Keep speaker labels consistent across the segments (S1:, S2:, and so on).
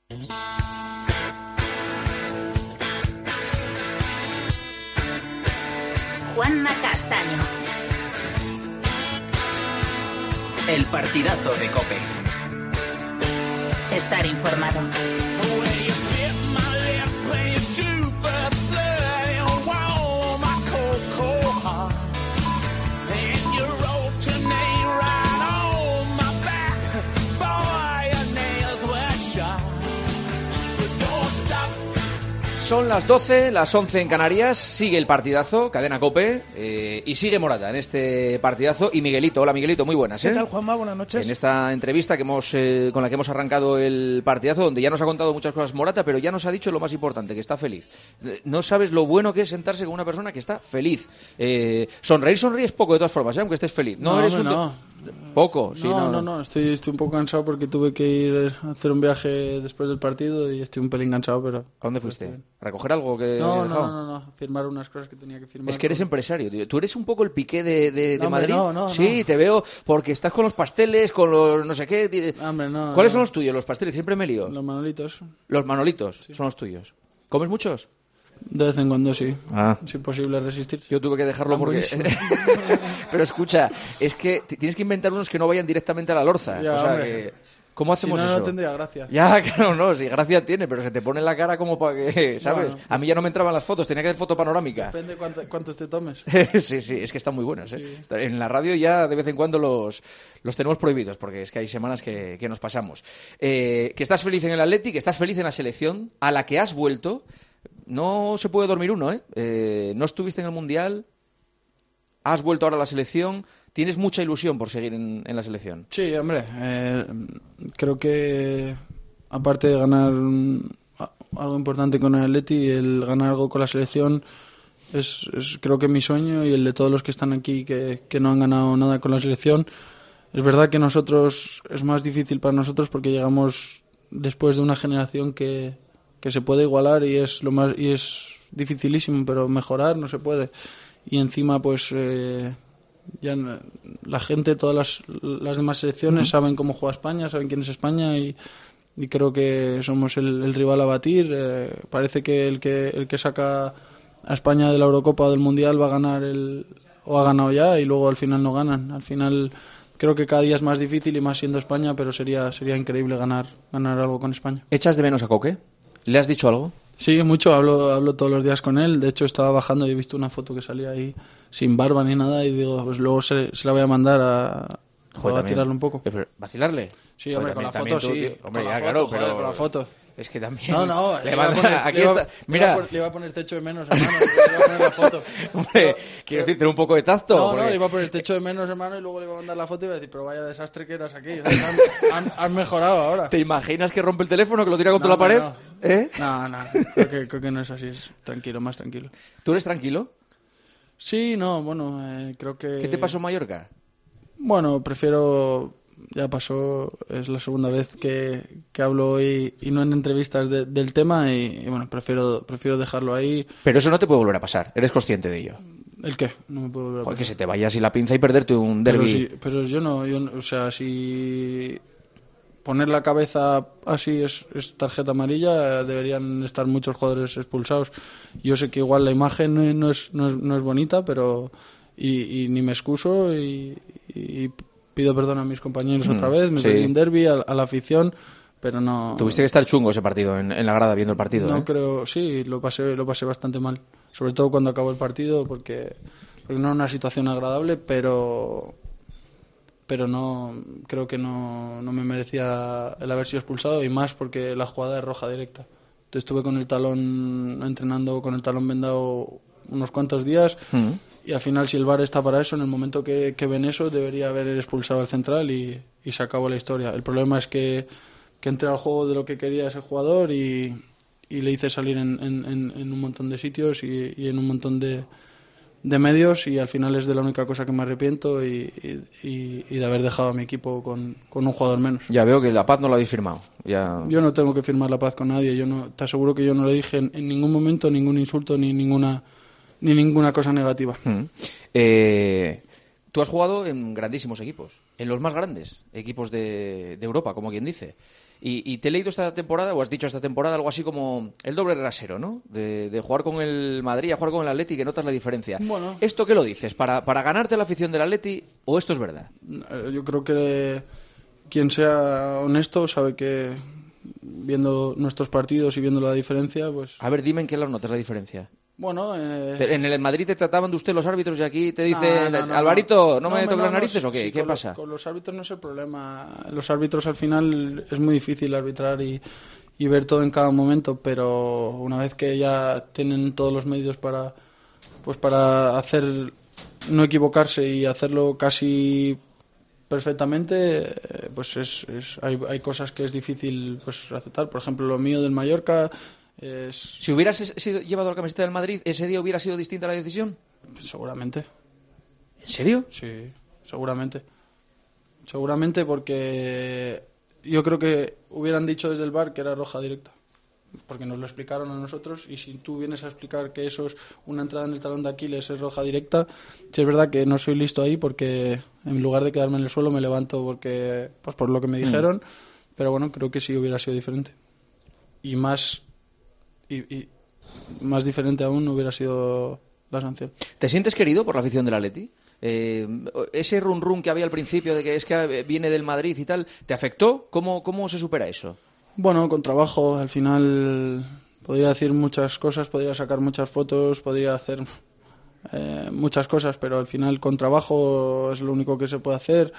S1: Juanma Castaño.
S2: El partidazo de COPE.
S1: Estar informado.
S3: Son las 12, las 11 en Canarias, sigue el partidazo, cadena COPE, y sigue Morata en este partidazo, y Miguelito. Hola Miguelito, muy buenas.
S4: ¿Qué tal, Juanma? Buenas noches.
S3: En esta entrevista que con la que hemos arrancado el partidazo, donde ya nos ha contado muchas cosas Morata, pero ya nos ha dicho lo más importante, que está feliz. No sabes lo bueno que es sentarse con una persona que está feliz. Sonreír es poco de todas formas, aunque estés feliz.
S4: No,
S3: eres Poco, sí.
S4: No, estoy un poco cansado porque tuve que ir a hacer un viaje después del partido y estoy un pelín cansado, pero...
S3: ¿A dónde fuiste? ¿A recoger algo que
S4: No,
S3: he dejado?
S4: no, firmar unas cosas que tenía que firmar.
S3: Es que eres empresario, tío. Tú eres un poco el Piqué de
S4: No,
S3: Madrid.
S4: no,
S3: sí, te veo porque estás con los pasteles, con los no sé qué.
S4: Hombre, no.
S3: ¿Cuáles son los tuyos, los pasteles? Siempre me lío.
S4: Los manolitos.
S3: Los manolitos son los tuyos. ¿Comes muchos?
S4: De vez en cuando sí.
S3: Ah.
S4: Es imposible resistir.
S3: Yo tuve que dejarlo porque... Pero escucha, es que tienes que inventar unos que no vayan directamente a la lorza.
S4: Ya,
S3: o sea,
S4: hombre.
S3: ¿cómo hacemos
S4: si no,
S3: eso?
S4: no tendría gracia.
S3: Ya, claro, no, sí, gracia tiene, pero se te pone en la cara como para que, ¿sabes?
S4: Bueno.
S3: A mí ya no me entraban las fotos, tenía que hacer foto panorámica.
S4: Depende cuántos te tomes.
S3: Sí, es que están muy buenos, ¿eh? Sí. En la radio ya de vez en cuando los tenemos prohibidos, porque es que hay semanas que nos pasamos. Que estás feliz en el Atleti, que estás feliz en la selección, a la que has vuelto. No se puede dormir uno, ¿eh? No estuviste en el Mundial, has vuelto ahora a la selección, tienes mucha ilusión por seguir en la selección.
S4: Sí, hombre, creo que aparte de ganar algo importante con el Atleti, el ganar algo con la selección es creo que mi sueño y el de todos los que están aquí que no han ganado nada con la selección. Es verdad que nosotros es más difícil para nosotros porque llegamos después de una generación que se puede igualar y es dificilísimo, pero mejorar no se puede. Y encima pues ya la gente, todas las demás selecciones saben cómo juega España, saben quién es España y creo que somos el rival a batir. Parece que el que saca a España de la Eurocopa o del Mundial va a ganar o ha ganado ya y luego al final no ganan. Al final creo que cada día es más difícil y más siendo España, pero sería increíble ganar algo con España.
S3: ¿Echas de menos a Coque? ¿Le has dicho algo?
S4: Sí, mucho. Hablo todos los días con él. De hecho, estaba bajando y he visto una foto que salía ahí sin barba ni nada y digo, pues luego se la voy a mandar a vacilarle un poco.
S3: ¿Vacilarle?
S4: Sí, hombre, con la foto sí.
S3: Hombre,
S4: con
S3: ya,
S4: la
S3: claro,
S4: foto,
S3: pero...
S4: joder, con la foto.
S3: Es que también...
S4: No,
S3: le iba
S4: a poner techo de menos, hermano. Le iba a poner la foto.
S3: Hombre, quiero decir, tener un poco de tacto.
S4: No, le iba a poner techo de menos, hermano, y luego le iba a mandar la foto y iba a decir, pero vaya desastre que eras aquí. Han mejorado ahora.
S3: ¿Te imaginas que rompe el teléfono, que lo tira contra la pared?
S4: No.
S3: ¿Eh?
S4: No, creo que no es así. Es tranquilo, más tranquilo.
S3: ¿Tú eres tranquilo?
S4: Sí, no, bueno, creo que...
S3: ¿Qué te pasó en Mallorca?
S4: Bueno, prefiero... Ya pasó, es la segunda vez que hablo hoy y no en entrevistas del tema y bueno, prefiero dejarlo ahí.
S3: Pero eso no te puede volver a pasar, eres consciente de ello.
S4: ¿El qué? No me puede volver a pasar.
S3: Que se te vaya así la pinza y perderte un derbi.
S4: Pero yo no, o sea, si poner la cabeza así es tarjeta amarilla, deberían estar muchos jugadores expulsados. Yo sé que igual la imagen no es bonita, pero y ni me excuso y pido perdón a mis compañeros otra vez, me perdí un derbi a la afición, pero no...
S3: Tuviste que estar chungo ese partido, en la grada viendo el partido,
S4: No creo, sí, lo pasé bastante mal, sobre todo cuando acabó el partido, porque no era una situación agradable, pero no, creo que no me merecía el haber sido expulsado, y más porque la jugada es roja directa. Entonces estuve con el talón, entrenando con el talón vendado unos cuantos días, y al final, si el VAR está para eso, en el momento que ven eso, debería haber expulsado al central y se acabó la historia. El problema es que entré al juego de lo que quería ese jugador y le hice salir en un montón de sitios y en un montón de medios, y al final es de la única cosa que me arrepiento y de haber dejado a mi equipo con un jugador menos.
S3: Ya veo que la paz no la habéis firmado. Ya... Yo
S4: no tengo que firmar la paz con nadie. Te aseguro que yo no le dije en ningún momento ningún insulto ni ninguna cosa negativa.
S3: Tú has jugado en grandísimos equipos, en los más grandes equipos de Europa, como quien dice. Y te he leído esta temporada, o has dicho esta temporada, algo así como el doble rasero, ¿no? De jugar con el Madrid a jugar con el Atleti, que notas la diferencia.
S4: Bueno.
S3: ¿Esto qué lo dices? ¿Para ganarte la afición del Atleti o esto es verdad?
S4: Yo creo que quien sea honesto sabe que viendo nuestros partidos y viendo la diferencia, pues...
S3: A ver, dime en qué lo notas la diferencia.
S4: Bueno,
S3: ¿En el Madrid te trataban de usted los árbitros y aquí te dicen, Alvarito, ¿no me toques las narices o qué?
S4: Sí,
S3: ¿Qué pasa?
S4: Con los árbitros no es el problema. Los árbitros al final es muy difícil arbitrar y ver todo en cada momento, pero una vez que ya tienen todos los medios para hacer, no equivocarse y hacerlo casi perfectamente, pues hay cosas que es difícil pues aceptar. Por ejemplo, lo mío del Mallorca...
S3: Si hubieras llevado la camiseta del Madrid, ¿ese día hubiera sido distinta la decisión?
S4: Seguramente.
S3: ¿En serio?
S4: Sí, seguramente. Seguramente porque yo creo que hubieran dicho desde el VAR que era roja directa. Porque nos lo explicaron a nosotros y si tú vienes a explicar que eso es una entrada en el talón de Aquiles, es roja directa, sí es verdad que no soy listo ahí porque en lugar de quedarme en el suelo me levanto porque pues por lo que me dijeron, pero bueno, creo que sí hubiera sido diferente. Y más diferente aún hubiera sido la sanción.
S3: ¿Te sientes querido por la afición del Atleti? Ese run que había al principio de que es que viene del Madrid y tal, ¿te afectó? ¿Cómo se supera eso?
S4: Bueno, con trabajo, al final podría decir muchas cosas, podría sacar muchas fotos, podría hacer muchas cosas, pero al final con trabajo es lo único que se puede hacer.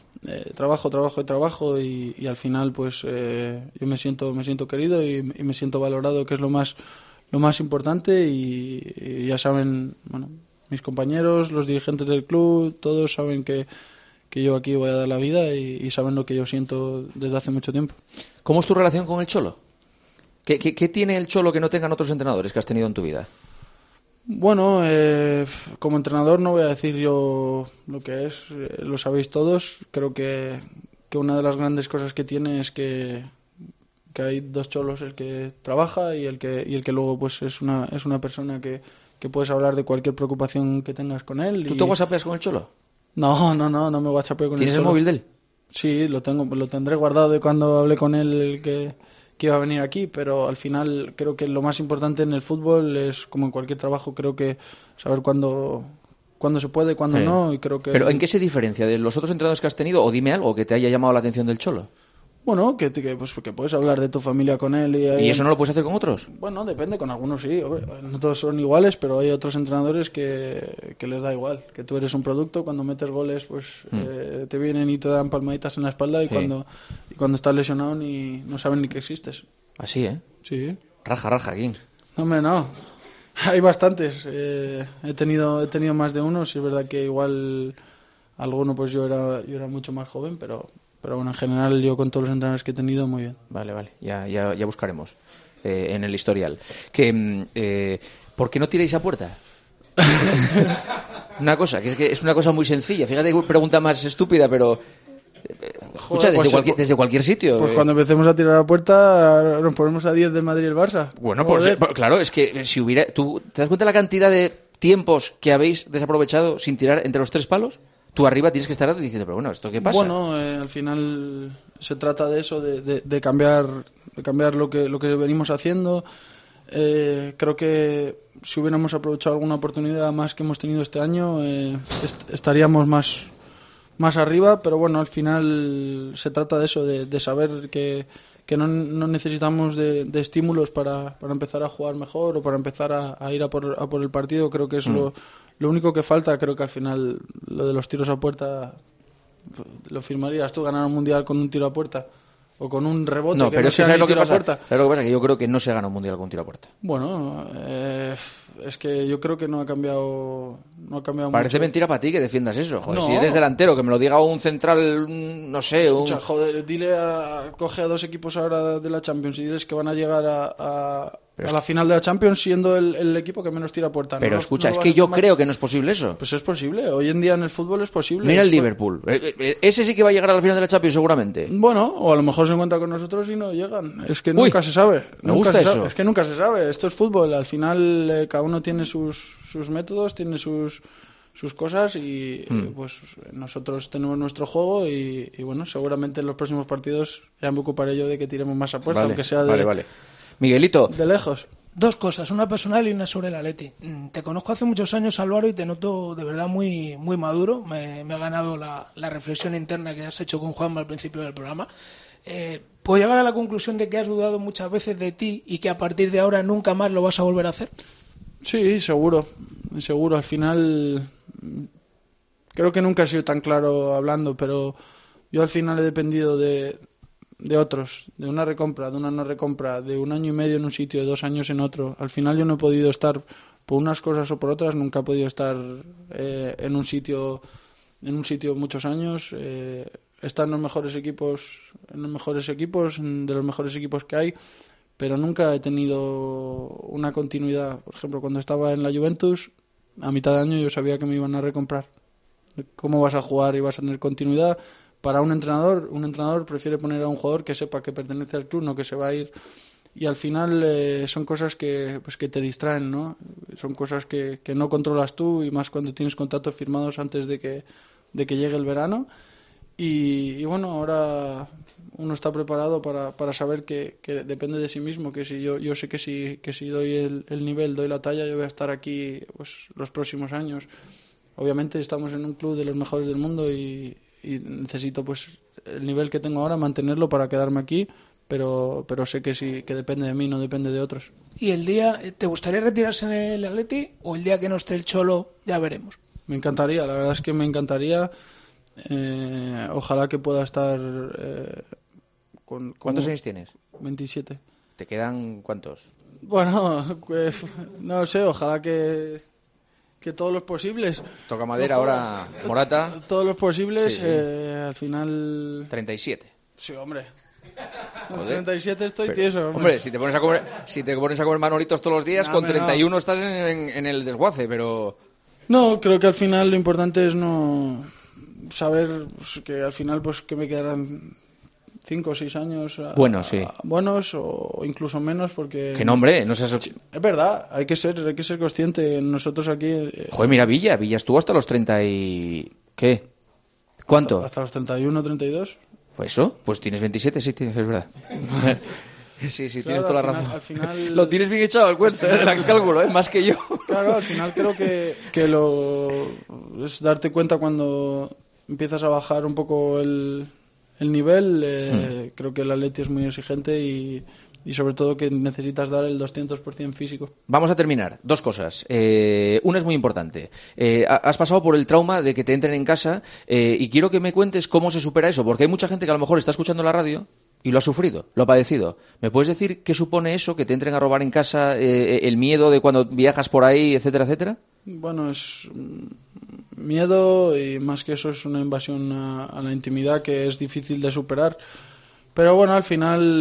S4: Trabajo y al final pues yo me siento querido y me siento valorado, que es lo más importante y ya saben, bueno, mis compañeros, los dirigentes del club, todos saben que yo aquí voy a dar la vida y saben lo que yo siento desde hace mucho tiempo.
S3: ¿Cómo es tu relación con el Cholo? ¿Qué tiene el Cholo que no tengan otros entrenadores que has tenido en tu vida?
S4: Bueno, como entrenador no voy a decir yo lo que es, lo sabéis todos. Creo que una de las grandes cosas que tiene es que hay dos cholos, el que trabaja y el que luego pues es una persona que puedes hablar de cualquier preocupación que tengas con él.
S3: ¿Tú te whatsappeas con el Cholo?
S4: No me whatsappeo con el Cholo.
S3: ¿Tienes el móvil de él?
S4: Sí, lo tendré guardado de cuando hablé con él que iba a venir aquí, pero al final creo que lo más importante en el fútbol es, como en cualquier trabajo, creo que saber cuándo se puede, cuándo no, y creo que...
S3: ¿Pero en qué se diferencia de los otros entrenadores que has tenido? O dime algo que te haya llamado la atención del Cholo.
S4: Bueno, que puedes hablar de tu familia con él.
S3: ¿Y eso no lo puedes hacer con otros?
S4: Bueno, depende, con algunos sí. No todos son iguales, pero hay otros entrenadores que les da igual. Que tú eres un producto, cuando metes goles, pues te vienen y te dan palmaditas en la espalda y cuando estás lesionado no saben ni que existes.
S3: Así, ¿eh?
S4: Sí.
S3: Raja, King.
S4: No, hombre, no. Hay bastantes. He tenido más de uno. Sí es verdad que igual alguno pues yo era mucho más joven, pero bueno, en general yo con todos los entrenadores que he tenido, muy bien.
S3: Vale. Ya buscaremos en el historial. ¿Por qué no tiráis a puerta? Una cosa, que es una cosa muy sencilla. Fíjate que pregunta más estúpida, pero... Escucha, desde cualquier sitio.
S4: Pues cuando empecemos a tirar a puerta nos ponemos a 10 del Madrid y el Barça.
S3: Bueno, pues claro, es que si hubiera... ¿Tú te das cuenta de la cantidad de tiempos que habéis desaprovechado sin tirar entre los tres palos? Tú arriba tienes que estar diciendo, pero bueno, ¿esto qué pasa?
S4: Bueno, al final se trata de eso, de cambiar lo que venimos haciendo. Creo que si hubiéramos aprovechado alguna oportunidad más que hemos tenido este año, estaríamos más arriba, pero bueno, al final se trata de eso, de saber que no necesitamos de estímulos para empezar a jugar mejor o para empezar a ir a por el partido. Creo que es lo único que falta. Creo que al final lo de los tiros a puerta lo firmarías tú, ganar un mundial con un tiro a puerta o con un rebote.
S3: No,
S4: que
S3: pero
S4: no
S3: es que
S4: sea
S3: ¿sabes lo
S4: ni
S3: que
S4: tiro a
S3: pasa?
S4: puerta.
S3: ¿Sabes lo que pasa? Que yo creo que no se gana un mundial con un tiro a puerta.
S4: Bueno, es que yo creo que no ha cambiado
S3: Parece
S4: mucho.
S3: mentira para ti que defiendas eso. Joder,
S4: No.
S3: si eres delantero, que me lo diga un central, no sé,
S4: Escucha, joder, coge a dos equipos ahora de la Champions y diles que van a llegar a la final de la Champions siendo el equipo que menos tira a puerta.
S3: Pero
S4: No,
S3: escucha,
S4: no
S3: es
S4: vas
S3: que
S4: a
S3: yo
S4: tomar-
S3: creo que no es posible eso.
S4: Pues es posible, hoy en día en el fútbol es posible.
S3: Mira el
S4: Es
S3: Liverpool. Ese sí que va a llegar a la final de la Champions seguramente.
S4: Bueno, o a lo mejor se encuentra con nosotros y no llegan. Es que nunca se sabe.
S3: me
S4: Nunca
S3: gusta
S4: se sabe.
S3: eso.
S4: Es que nunca se sabe. Esto es fútbol. Al final cada uno tiene sus métodos, tiene sus sus cosas y pues nosotros tenemos nuestro juego y bueno, seguramente en los próximos partidos ya me ocuparé yo de que tiremos más apuestas,
S3: Vale,
S4: aunque sea
S3: vale. Miguelito.
S4: de lejos.
S5: Dos cosas, una personal y una sobre el Atleti. Te conozco hace muchos años, Álvaro, y te noto de verdad muy, muy maduro. Me ha ganado la reflexión interna que has hecho con Juanma al principio del programa. ¿Puedo llegar a la conclusión de que has dudado muchas veces de ti y que a partir de ahora nunca más lo vas a volver a hacer?
S4: Sí, seguro. Al final creo que nunca he sido tan claro hablando, pero yo al final he dependido de otros, de una recompra, de una no recompra, de 1 año y medio en un sitio, de 2 años en otro. Al final yo no he podido estar por unas cosas o por otras, nunca he podido estar en un sitio muchos años. Estar en los mejores equipos, de los mejores equipos que hay, pero nunca he tenido una continuidad. Por ejemplo, cuando estaba en la Juventus, a mitad de año yo sabía que me iban a recomprar. ¿Cómo vas a jugar y vas a tener continuidad? Para un entrenador prefiere poner a un jugador que sepa que pertenece al club, no que se va a ir. Y al final son cosas que te distraen, ¿no? Son cosas que no controlas tú, y más cuando tienes contratos firmados antes de que llegue el verano. Y bueno, ahora uno está preparado para saber que depende de sí mismo, que si yo sé que si doy el nivel, doy la talla, yo voy a estar aquí pues los próximos años. Obviamente estamos en un club de los mejores del mundo y necesito pues el nivel que tengo ahora mantenerlo para quedarme aquí, pero sé que sí, que depende de mí, no depende de otros.
S5: ¿Y el día, te gustaría retirarse en el Atleti o el día que no esté el Cholo ya veremos?
S4: Me encantaría, la verdad es que me encantaría. Ojalá que pueda estar
S3: ¿Cuántos años tienes?
S4: 27.
S3: ¿Te quedan cuántos?
S4: Bueno, pues, no sé, ojalá que todos los posibles.
S3: Toca madera ahora, Morata.
S4: Todos los posibles,
S3: Sí.
S4: Al final...
S3: 37.
S4: Sí, hombre. Con
S3: Joder.
S4: 37 estoy
S3: Pero,
S4: tieso.
S3: hombre, si te pones a comer manolitos todos los días,
S4: No,
S3: con
S4: hombre,
S3: 31 estás en el desguace, pero...
S4: No, creo que al final lo importante es no saber pues, que al final pues que me quedarán 5 o 6 años
S3: Buenos, sí.
S4: buenos o incluso menos, porque
S3: Que no, hombre, no seas...
S4: es verdad, hay que ser consciente. Nosotros aquí
S3: Joder, mira, Villa estuvo hasta los 30 y... ¿Qué? ¿Cuánto?
S4: hasta los 31, 32.
S3: Pues eso, pues tienes 27, sí, es verdad. Sí,
S4: Claro,
S3: tienes toda la
S4: al
S3: razón.
S4: al final
S3: Lo tienes bien echado al cuento, el cálculo, más que yo.
S4: Claro, al final creo que lo es darte cuenta cuando empiezas a bajar un poco el nivel. Creo que el Atleti es muy exigente y sobre todo que necesitas dar el 200% físico.
S3: Vamos a terminar. 2 cosas. Una es muy importante. Has pasado por el trauma de que te entren en casa y quiero que me cuentes cómo se supera eso, porque hay mucha gente que a lo mejor está escuchando la radio y lo ha sufrido, lo ha padecido. ¿Me puedes decir qué supone eso, que te entren a robar en casa, el miedo de cuando viajas por ahí, etcétera, etcétera?
S4: Bueno, es miedo y más que eso es una invasión a la intimidad que es difícil de superar. Pero bueno, al final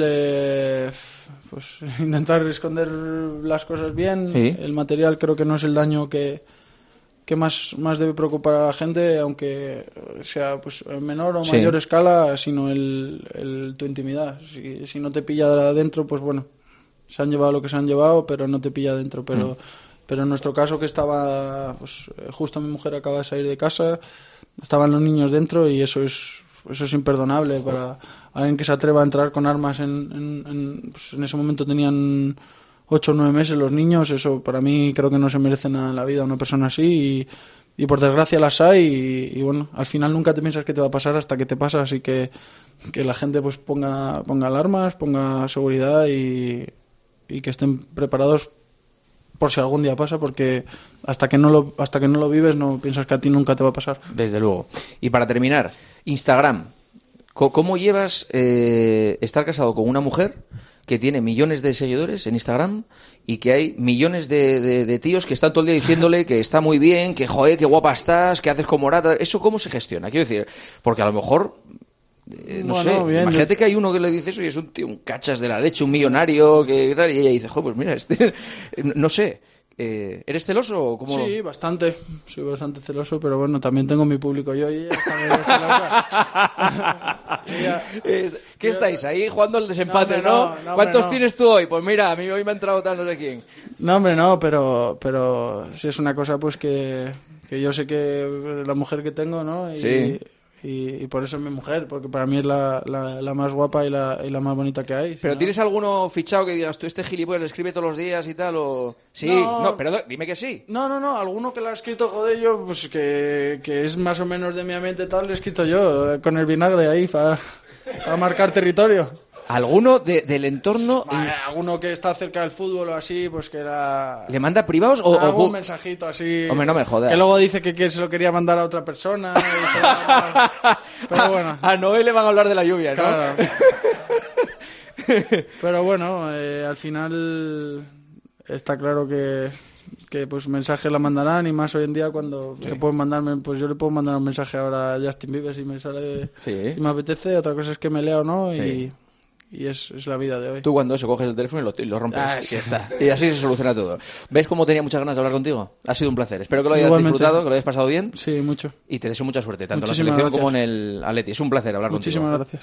S4: pues intentar esconder las cosas bien.
S3: Sí.
S4: El material creo que no es el daño que más debe preocupar a la gente, aunque sea pues en menor o
S3: Sí.
S4: mayor escala, sino tu intimidad. Si no te pilla adentro, pues bueno, se han llevado lo que se han llevado, pero no te pilla adentro. Pero en nuestro caso, que estaba pues justo mi mujer acaba de salir de casa, estaban los niños dentro y eso es imperdonable para alguien que se atreva a entrar con armas. Pues en ese momento tenían 8 o 9 meses los niños. Eso para mí creo que no se merece nada en la vida una persona así y por desgracia las hay y bueno, al final nunca te piensas que te va a pasar hasta que te pasa, así que la gente pues ponga alarmas, ponga seguridad y que estén preparados por si algún día pasa, porque hasta que no lo vives no piensas que a ti nunca te va a pasar.
S3: Desde luego. Y para terminar, Instagram. ¿Cómo llevas estar casado con una mujer que tiene millones de seguidores en Instagram y que hay millones de tíos que están todo el día diciéndole que está muy bien, que joder, qué guapa estás, que haces como Morata? ¿Eso cómo se gestiona? Quiero decir, porque a lo mejor... no sé,
S4: bien,
S3: imagínate que hay uno que le dice eso y es un tío, un cachas de la leche, un millonario, y ella dice, joder, pues mira, no sé, ¿eres celoso o cómo?
S4: Sí, bastante, soy bastante celoso, pero bueno, también tengo mi público yo y ella también es celosa.
S3: ¿Qué estáis ahí jugando el desempate,
S4: No,
S3: no?
S4: hombre, no,
S3: ¿Cuántos
S4: no.
S3: tienes tú hoy? Pues mira, a mí hoy me ha entrado tal no sé quién.
S4: No, hombre, no, pero sí es una cosa pues que que yo sé que la mujer que tengo, ¿no? Y por eso es mi mujer, porque para mí es la más guapa y la más bonita que hay.
S3: ¿Pero
S4: ¿no?
S3: tienes alguno fichado que digas, tú este gilipollas le escribe todos los días y tal? O... Sí, no, pero dime que sí.
S4: No, alguno que lo ha escrito, joder, yo, pues que es más o menos de mi ambiente tal, lo he escrito yo, con el vinagre ahí, para marcar territorio.
S3: ¿Alguno del entorno?
S4: Alguno que está cerca del fútbol o así, pues que era...
S3: ¿Le manda privados o...?
S4: Algún mensajito así...
S3: Hombre, no me jodas.
S4: Que luego dice que se lo quería mandar a otra persona. Pero bueno.
S3: A Noé le van a hablar de la lluvia, ¿no?
S4: Claro. Pero bueno, al final está claro que pues mensajes la mandarán, y más hoy en día cuando se pueden mandarme, pues yo le puedo mandar un mensaje ahora a Justin Bieber si me sale, si me apetece. Otra cosa es que me lea o no, y es la vida de hoy.
S3: Tú cuando eso coges el teléfono y lo rompes,
S4: sí.
S3: ya está. Y así se soluciona todo. ¿Ves cómo tenía muchas ganas de hablar contigo? Ha sido un placer. Espero que lo hayas disfrutado, que lo hayas pasado bien.
S4: Sí, mucho.
S3: Y te deseo mucha suerte, tanto
S4: Muchísimas
S3: en la selección
S4: gracias.
S3: como en el Atleti. Es un placer hablar
S4: Muchísimas
S3: contigo.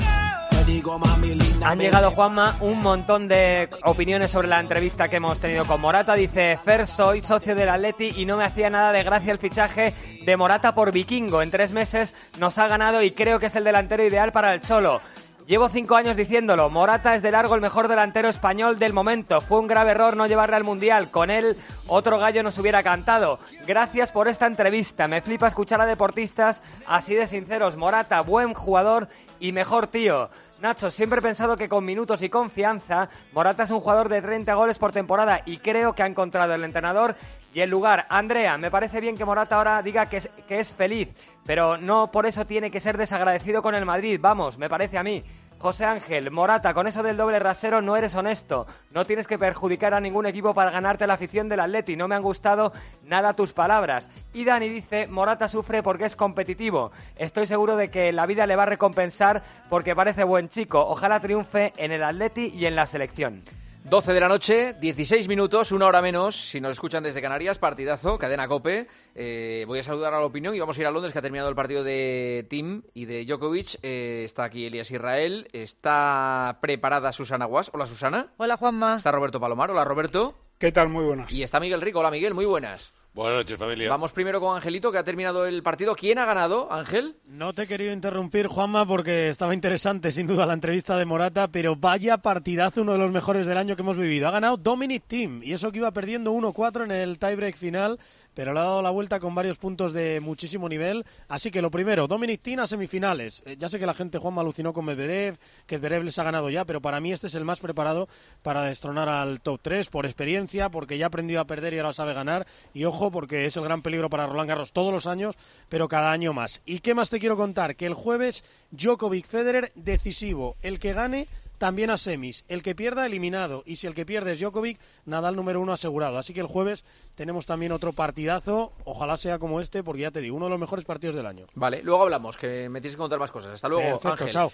S4: gracias.
S6: Han llegado, Juanma, un montón de opiniones sobre la entrevista que hemos tenido con Morata. Dice: Fer, soy socio del Atleti y no me hacía nada de gracia el fichaje de Morata por Vikingo. En 3 meses nos ha ganado y creo que es el delantero ideal para el Cholo. Llevo 5 años diciéndolo, Morata es de largo el mejor delantero español del momento. Fue un grave error no llevarle al Mundial. Con él, otro gallo nos hubiera cantado. Gracias por esta entrevista. Me flipa escuchar a deportistas así de sinceros. Morata, buen jugador y mejor tío. Nacho, siempre he pensado que con minutos y confianza, Morata es un jugador de 30 goles por temporada y creo que ha encontrado el entrenador y el lugar. Andrea, me parece bien que Morata ahora diga que es feliz, pero no por eso tiene que ser desagradecido con el Madrid. Vamos, me parece a mí. José Ángel, Morata, con eso del doble rasero no eres honesto. No tienes que perjudicar a ningún equipo para ganarte la afición del Atleti. No me han gustado nada tus palabras. Y Dani dice, Morata sufre porque es competitivo. Estoy seguro de que la vida le va a recompensar porque parece buen chico. Ojalá triunfe en el Atleti y en la selección.
S3: 12 de la noche, 16 minutos, 1 hora menos. Si nos escuchan desde Canarias, partidazo, cadena COPE. Voy a saludar a la opinión y vamos a ir a Londres, que ha terminado el partido de Thiem y de Djokovic. Está aquí Elías Israel. Está preparada Susana Guas. Hola, Susana.
S7: Hola, Juanma.
S3: Está Roberto Palomar. Hola, Roberto.
S8: ¿Qué tal? Muy buenas.
S3: Y está Miguel Rico. Hola, Miguel. Muy buenas.
S9: Buenas noches, familia.
S3: Vamos primero con Angelito, que ha terminado el partido. ¿Quién ha ganado, Ángel?
S10: No te he querido interrumpir, Juanma, porque estaba interesante, sin duda, la entrevista de Morata, pero vaya partidazo, uno de los mejores del año que hemos vivido. Ha ganado Dominic Thiem, y eso que iba perdiendo 1-4 en el tiebreak final, pero le ha dado la vuelta con varios puntos de muchísimo nivel. Así que lo primero, Dominic Thiem a semifinales. Ya sé que la gente, Juanma, alucinó con Medvedev, que Zverev les ha ganado ya, pero para mí este es el más preparado para destronar al top 3, por experiencia, porque ya ha aprendido a perder y ahora sabe ganar, y ojo, porque es el gran peligro para Roland Garros todos los años, pero cada año más. ¿Y qué más te quiero contar? Que el jueves Djokovic-Federer decisivo, el que gane también a semis, el que pierda eliminado, y si el que pierde es Djokovic, Nadal número 1 asegurado. Así que el jueves tenemos también otro partidazo, ojalá sea como este, porque ya te digo, uno de los mejores partidos del año.
S3: Vale, luego hablamos, que me tienes que contar más cosas. Hasta luego,
S10: Perfecto,
S3: Ángel.
S10: chao.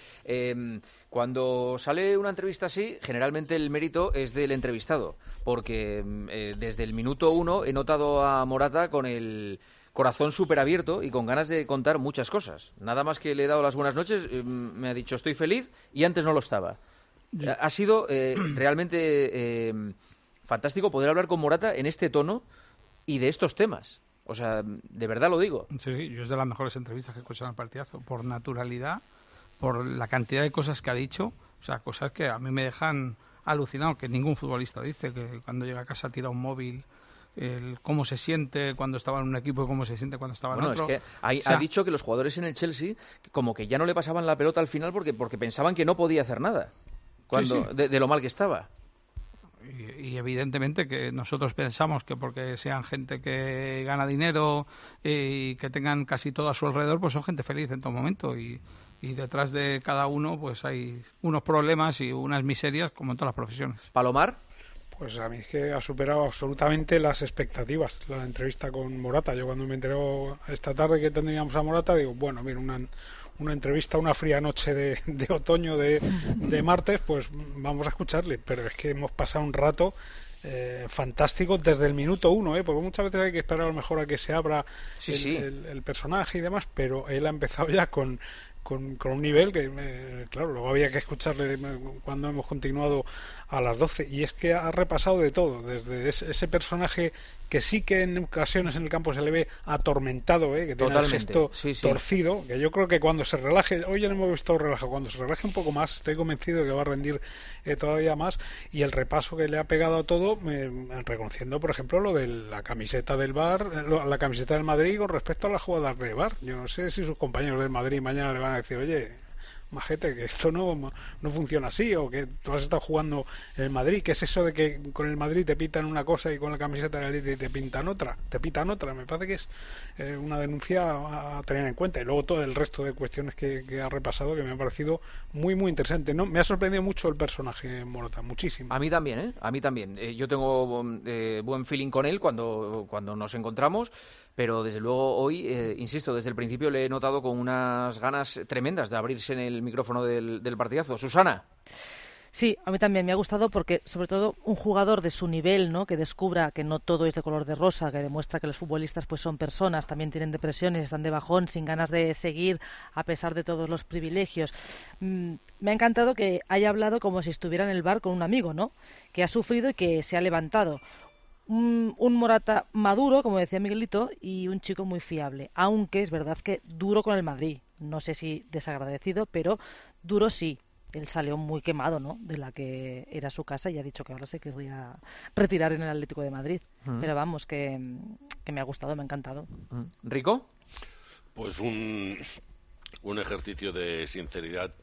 S3: Cuando sale una entrevista así, generalmente el mérito es del entrevistado, porque desde el minuto 1 he notado a Morata con el corazón súper abierto y con ganas de contar muchas cosas. Nada más que le he dado las buenas noches, me ha dicho estoy feliz y antes no lo estaba. Ha sido realmente fantástico poder hablar con Morata en este tono y de estos temas. O sea, de verdad lo digo.
S11: Sí, yo es de las mejores entrevistas que he escuchado en el partidazo, por naturalidad, por la cantidad de cosas que ha dicho, o sea, cosas que a mí me dejan alucinado, que ningún futbolista dice, que cuando llega a casa tira un móvil, cómo se siente cuando estaba en un equipo y cómo se siente cuando estaba en otro.
S3: Es que ha dicho que los jugadores en el Chelsea como que ya no le pasaban la pelota al final porque pensaban que no podía hacer nada cuando de lo mal que estaba.
S11: Y evidentemente que nosotros pensamos que porque sean gente que gana dinero y que tengan casi todo a su alrededor, pues son gente feliz en todo momento, y detrás de cada uno pues hay unos problemas y unas miserias como en todas las profesiones.
S3: ¿Palomar?
S8: Pues a mí es que ha superado absolutamente las expectativas la entrevista con Morata. Yo cuando me enteré esta tarde que tendríamos a Morata, digo, bueno, mira, una entrevista, una fría noche de otoño de martes, pues vamos a escucharle. Pero es que hemos pasado un rato fantástico desde el minuto 1, porque muchas veces hay que esperar a lo mejor a que se abra el personaje y demás, pero él ha empezado ya con con un nivel que, claro, luego había que escucharle cuando hemos continuado a las 12, y es que ha repasado de todo, desde ese personaje que sí que en ocasiones en el campo se le ve atormentado, que tiene el gesto torcido, que yo creo que cuando se relaje, hoy ya no hemos visto relajado, cuando se relaje un poco más, estoy convencido de que va a rendir todavía más, y el repaso que le ha pegado a todo, reconociendo, por ejemplo, lo de la camiseta del VAR, la camiseta del Madrid con respecto a las jugadas de VAR. Yo no sé si sus compañeros del Madrid mañana le van a decir, oye, majete, que esto no funciona así, o que tú has estado jugando en el Madrid, ¿qué es eso de que con el Madrid te pitan una cosa y con la camiseta del Madrid te pitan otra? Me parece que es una denuncia a tener en cuenta, y luego todo el resto de cuestiones que ha repasado, que me ha parecido muy muy interesante. Me ha sorprendido mucho el personaje Morata, muchísimo.
S3: A mí también, yo tengo buen feeling con él cuando nos encontramos, pero desde luego hoy, insisto, desde el principio le he notado con unas ganas tremendas de abrirse en el micrófono del partidazo. Susana.
S7: Sí, a mí también me ha gustado porque, sobre todo, un jugador de su nivel, ¿no?, que descubra que no todo es de color de rosa, que demuestra que los futbolistas pues son personas, también tienen depresiones, están de bajón, sin ganas de seguir a pesar de todos los privilegios. Me ha encantado que haya hablado como si estuviera en el bar con un amigo, ¿no?, que ha sufrido y que se ha levantado. Un Morata maduro, como decía Miguelito, y un chico muy fiable, aunque es verdad que duro con el Madrid. No sé si desagradecido, pero duro sí. Él salió muy quemado, ¿no?, de la que era su casa, y ha dicho que ahora se querría retirar en el Atlético de Madrid. Pero vamos, que me ha gustado, me ha encantado.
S3: ¿Rico?
S9: Pues un ejercicio de sinceridad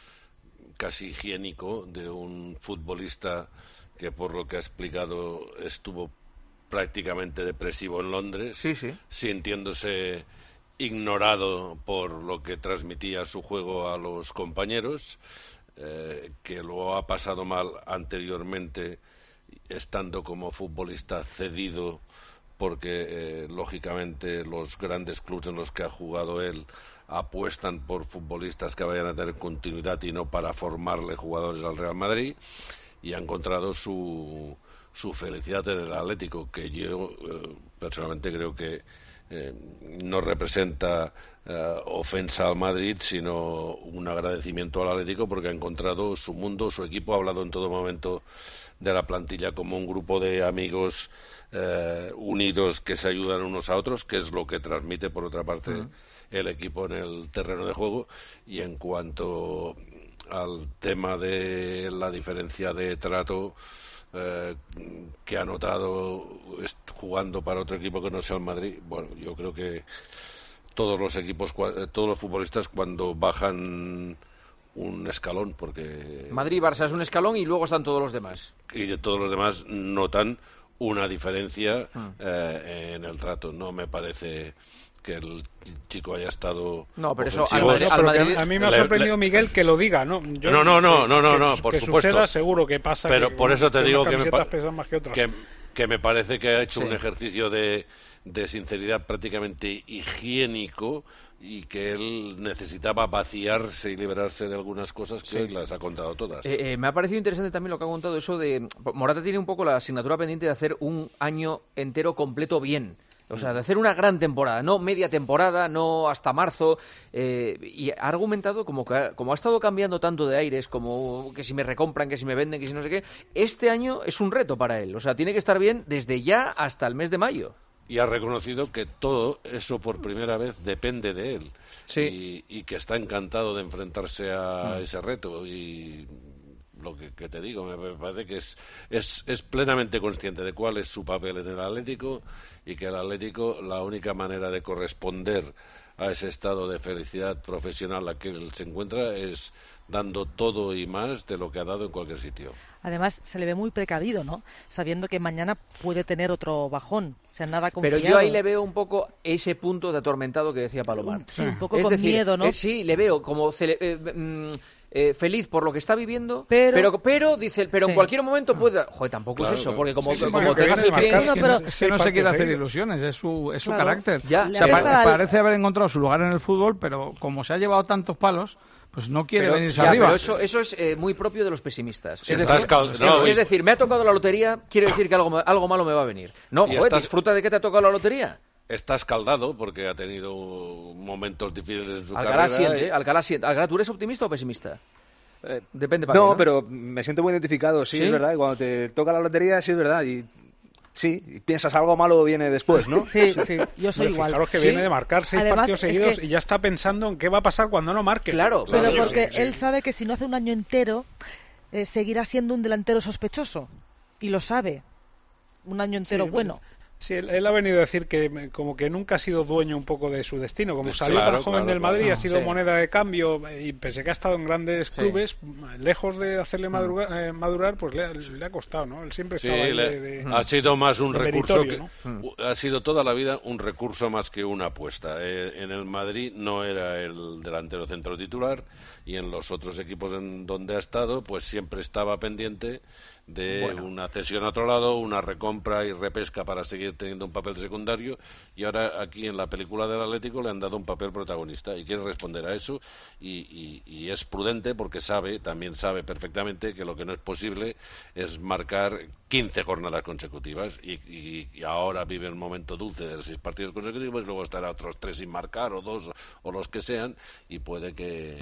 S9: casi higiénico de un futbolista que, por lo que ha explicado, estuvo prácticamente depresivo en Londres, sintiéndose ignorado por lo que transmitía su juego a los compañeros, que lo ha pasado mal anteriormente estando como futbolista cedido, porque lógicamente los grandes clubes en los que ha jugado él apuestan por futbolistas que vayan a tener continuidad y no para formarle jugadores al Real Madrid, y ha encontrado su felicidad en el Atlético, que yo personalmente creo que no representa ofensa al Madrid, sino un agradecimiento al Atlético, porque ha encontrado su mundo, su equipo. Ha hablado en todo momento de la plantilla como un grupo de amigos unidos que se ayudan unos a otros, que es lo que transmite, por otra parte, el equipo en el terreno de juego. Y en cuanto al tema de la diferencia de trato que ha notado jugando para otro equipo que no sea el Madrid, bueno, yo creo que todos los equipos, todos los futbolistas, cuando bajan un escalón, porque
S3: Madrid y Barça es un escalón y luego están todos los demás,
S9: y de todos los demás notan una diferencia en el trato. No me parece que el chico haya estado...
S3: No, pero eso
S8: al Madrid, a mí me ha sorprendido Miguel que lo diga, ¿no?
S9: Yo, no, por
S8: que
S9: supuesto.
S8: Suceda, seguro que pasa.
S9: Pero
S8: que,
S9: por eso te digo
S8: que
S9: me parece que ha hecho un ejercicio de sinceridad prácticamente higiénico, y que él necesitaba vaciarse y liberarse de algunas cosas que hoy las ha contado todas.
S3: Me ha parecido interesante también lo que ha contado, eso de... Morata tiene un poco la asignatura pendiente de hacer un año entero completo bien. O sea, de hacer una gran temporada, no media temporada, no hasta marzo, y ha argumentado como ha estado cambiando tanto de aires, como que si me recompran, que si me venden, que si no sé qué, este año es un reto para él. O sea, tiene que estar bien desde ya hasta el mes de mayo.
S9: Y ha reconocido que todo eso por primera vez depende de él, y que está encantado de enfrentarse a ese reto. Y lo que te digo, me parece que es plenamente consciente de cuál es su papel en el Atlético, y que el Atlético, la única manera de corresponder a ese estado de felicidad profesional a que él se encuentra es dando todo y más de lo que ha dado en cualquier sitio.
S7: Además, se le ve muy precavido, ¿no? Sabiendo que mañana puede tener otro bajón. O sea, nada confiado.
S3: Pero yo ahí le veo un poco ese punto de atormentado que decía Palomar.
S7: Sí, un poco con miedo, ¿no?
S3: Sí, le veo como... feliz por lo que está viviendo, pero dice, en cualquier momento puede... Joder, tampoco es eso, porque como tengas el pie...
S11: Es que no se quiere hacer ilusiones, es su carácter.
S3: Ya.
S11: O sea, parece haber encontrado su lugar en el fútbol, pero como se ha llevado tantos palos, pues no quiere venirse arriba.
S3: Pero eso es muy propio de los pesimistas. Es decir, me ha tocado la lotería, quiere decir que algo malo me va a venir. No, joder, disfruta de que te ha tocado la lotería.
S9: está escaldado porque ha tenido momentos difíciles en su
S3: Alcalá
S9: carrera.
S3: Alcalá, ¿tú eres optimista o pesimista? Depende para
S12: No,
S3: ti, ¿no?
S12: pero me siento muy identificado, sí, es verdad. Y cuando te toca la lotería, sí es verdad. Y sí, y piensas algo malo viene después, ¿no?
S7: Sí, yo soy igual.
S8: Fijaros que
S7: ¿Sí?
S8: viene de marcar 6
S7: Además,
S8: partidos seguidos
S7: que...
S8: y ya está pensando en qué va a pasar cuando no marque.
S3: Claro,
S7: pero
S3: claro,
S7: porque
S8: sí.
S7: él sabe que si no hace un año entero, seguirá siendo un delantero sospechoso. Y lo sabe. Un año entero bueno.
S8: Sí, él ha venido a decir que como que nunca ha sido dueño un poco de su destino. Como salió
S9: Claro,
S8: tan joven
S9: claro,
S8: del Madrid,
S9: claro.
S8: ha sido
S3: Sí.
S8: moneda de cambio y pese que ha estado en grandes clubes, lejos de hacerle madurar, pues le ha costado, ¿no? Él siempre
S9: Sí,
S8: estaba
S9: ha sido más un
S8: de
S9: recurso
S8: meritorio,
S9: ha sido toda la vida un recurso más que una apuesta. En el Madrid no era el delantero centro titular y en los otros equipos en donde ha estado, pues siempre estaba pendiente de una cesión a otro lado, una recompra y repesca para seguir teniendo un papel secundario, y ahora aquí en la película del Atlético le han dado un papel protagonista y quiere responder a eso y es prudente porque también sabe perfectamente que lo que no es posible es marcar 15 jornadas consecutivas y ahora vive el momento dulce de los 6 partidos consecutivos, luego estará otros 3 sin marcar o 2 o los que sean y puede que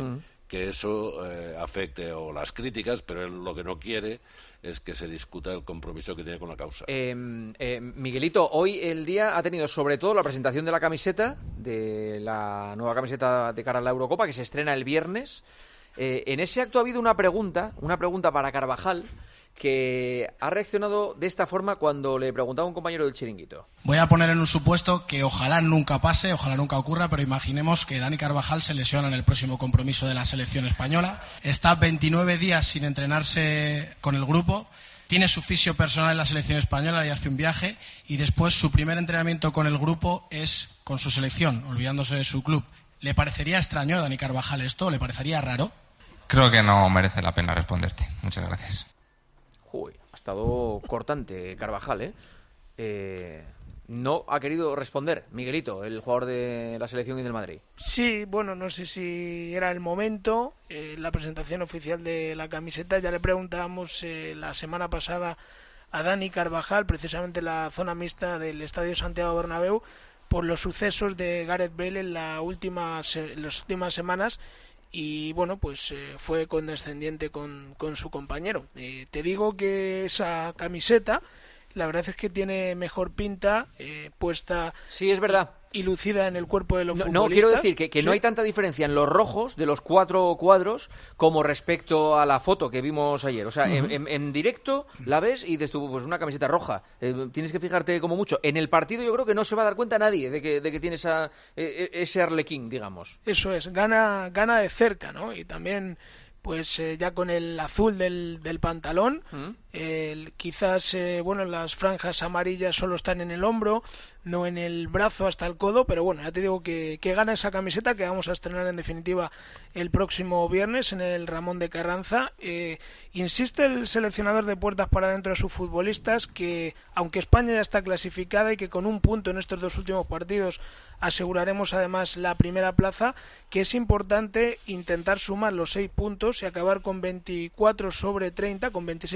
S9: eso afecte o las críticas, pero él lo que no quiere es que se discuta el compromiso que tiene con la causa.
S3: Miguelito, hoy el día ha tenido sobre todo la presentación de la camiseta, de la nueva camiseta de cara a la Eurocopa, que se estrena el viernes. En ese acto ha habido una pregunta para Carvajal, que ha reaccionado de esta forma cuando le preguntaba a un compañero del Chiringuito.
S13: Voy a poner en un supuesto que ojalá nunca pase, ojalá nunca ocurra, pero imaginemos que Dani Carvajal se lesiona en el próximo compromiso de la selección española. Está 29 días sin entrenarse con el grupo, tiene su fisio personal en la selección española y hace un viaje, y después su primer entrenamiento con el grupo es con su selección, olvidándose de su club. ¿Le parecería extraño a Dani Carvajal esto? ¿Le parecería raro?
S14: Creo que no merece la pena responderte. Muchas gracias.
S3: Uy, ha estado cortante Carvajal, no ha querido responder Miguelito, el jugador de la selección y del Madrid.
S5: Sí, bueno, no sé si era el momento. La presentación oficial de la camiseta, ya le preguntábamos la semana pasada a Dani Carvajal, precisamente en la zona mixta del Estadio Santiago Bernabéu, por los sucesos de Gareth Bale en las últimas semanas. Y bueno, pues fue condescendiente con su compañero. Te digo que esa camiseta, la verdad es que tiene mejor pinta, puesta...
S3: Sí, es verdad.
S5: Y lucida en el cuerpo de los futbolistas.
S3: No, quiero decir que
S5: ¿Sí?
S3: no hay tanta diferencia en los rojos de los 4 cuadros como respecto a la foto que vimos ayer. O sea, en directo la ves y dices tú, pues una camiseta roja. Tienes que fijarte como mucho. En el partido yo creo que no se va a dar cuenta nadie de que tiene ese arlequín, digamos.
S5: Eso es, gana de cerca, ¿no? Y también... pues ya con el azul del pantalón, quizás las franjas amarillas solo están en el hombro, no en el brazo hasta el codo, pero bueno, ya te digo que gana esa camiseta que vamos a estrenar en definitiva el próximo viernes en el Ramón de Carranza. Insiste el seleccionador de puertas para adentro a sus futbolistas que aunque España ya está clasificada y que con un punto en estos 2 últimos partidos aseguraremos además la primera plaza, que es importante intentar sumar los 6 puntos y acabar con 26 sobre 30,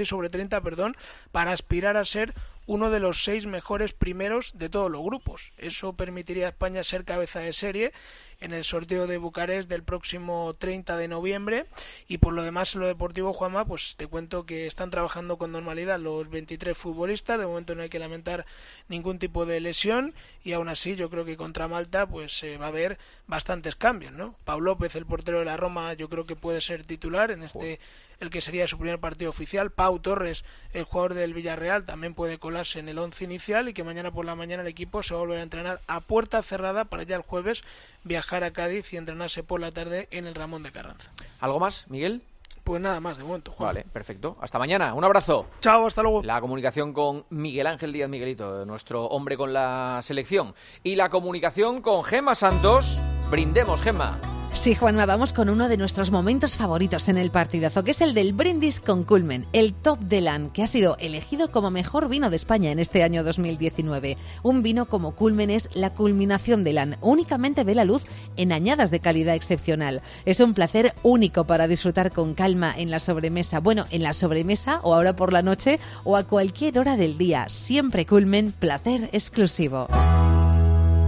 S5: para aspirar a ser uno de los 6 mejores primeros de todos los grupos. Eso permitiría a España ser cabeza de serie en el sorteo de Bucarest del próximo 30 de noviembre. Y por lo demás, en lo deportivo, Juanma, pues te cuento que están trabajando con normalidad los 23 futbolistas. De momento no hay que lamentar ningún tipo de lesión y aún así yo creo que contra Malta pues va a haber bastantes cambios, ¿no? Pau López, el portero de la Roma, yo creo que puede ser titular en el que sería su primer partido oficial. Pau Torres, el jugador del Villarreal, también puede colarse en el 11 inicial, y que mañana por la mañana el equipo se va a volver a entrenar a puerta cerrada para ya el jueves viajar a Cádiz y entrenarse por la tarde en el Ramón de Carranza.
S3: ¿Algo más, Miguel?
S5: Pues nada más de momento, Juan.
S3: Vale, perfecto. Hasta mañana. Un abrazo.
S5: Chao, hasta luego.
S3: La comunicación con Miguel Ángel Díaz Miguelito, nuestro hombre con la selección. Y la comunicación con Gemma Santos. Brindemos, Gemma.
S15: Sí, Juanma, vamos con uno de nuestros momentos favoritos en el partidazo, que es el del brindis con Culmen, el Top de LAN, que ha sido elegido como mejor vino de España en este año 2019. Un vino como Culmen es la culminación de LAN, únicamente ve la luz en añadas de calidad excepcional. Es un placer único para disfrutar con calma en la sobremesa. Bueno, en la sobremesa o ahora por la noche o a cualquier hora del día. Siempre Culmen, placer exclusivo.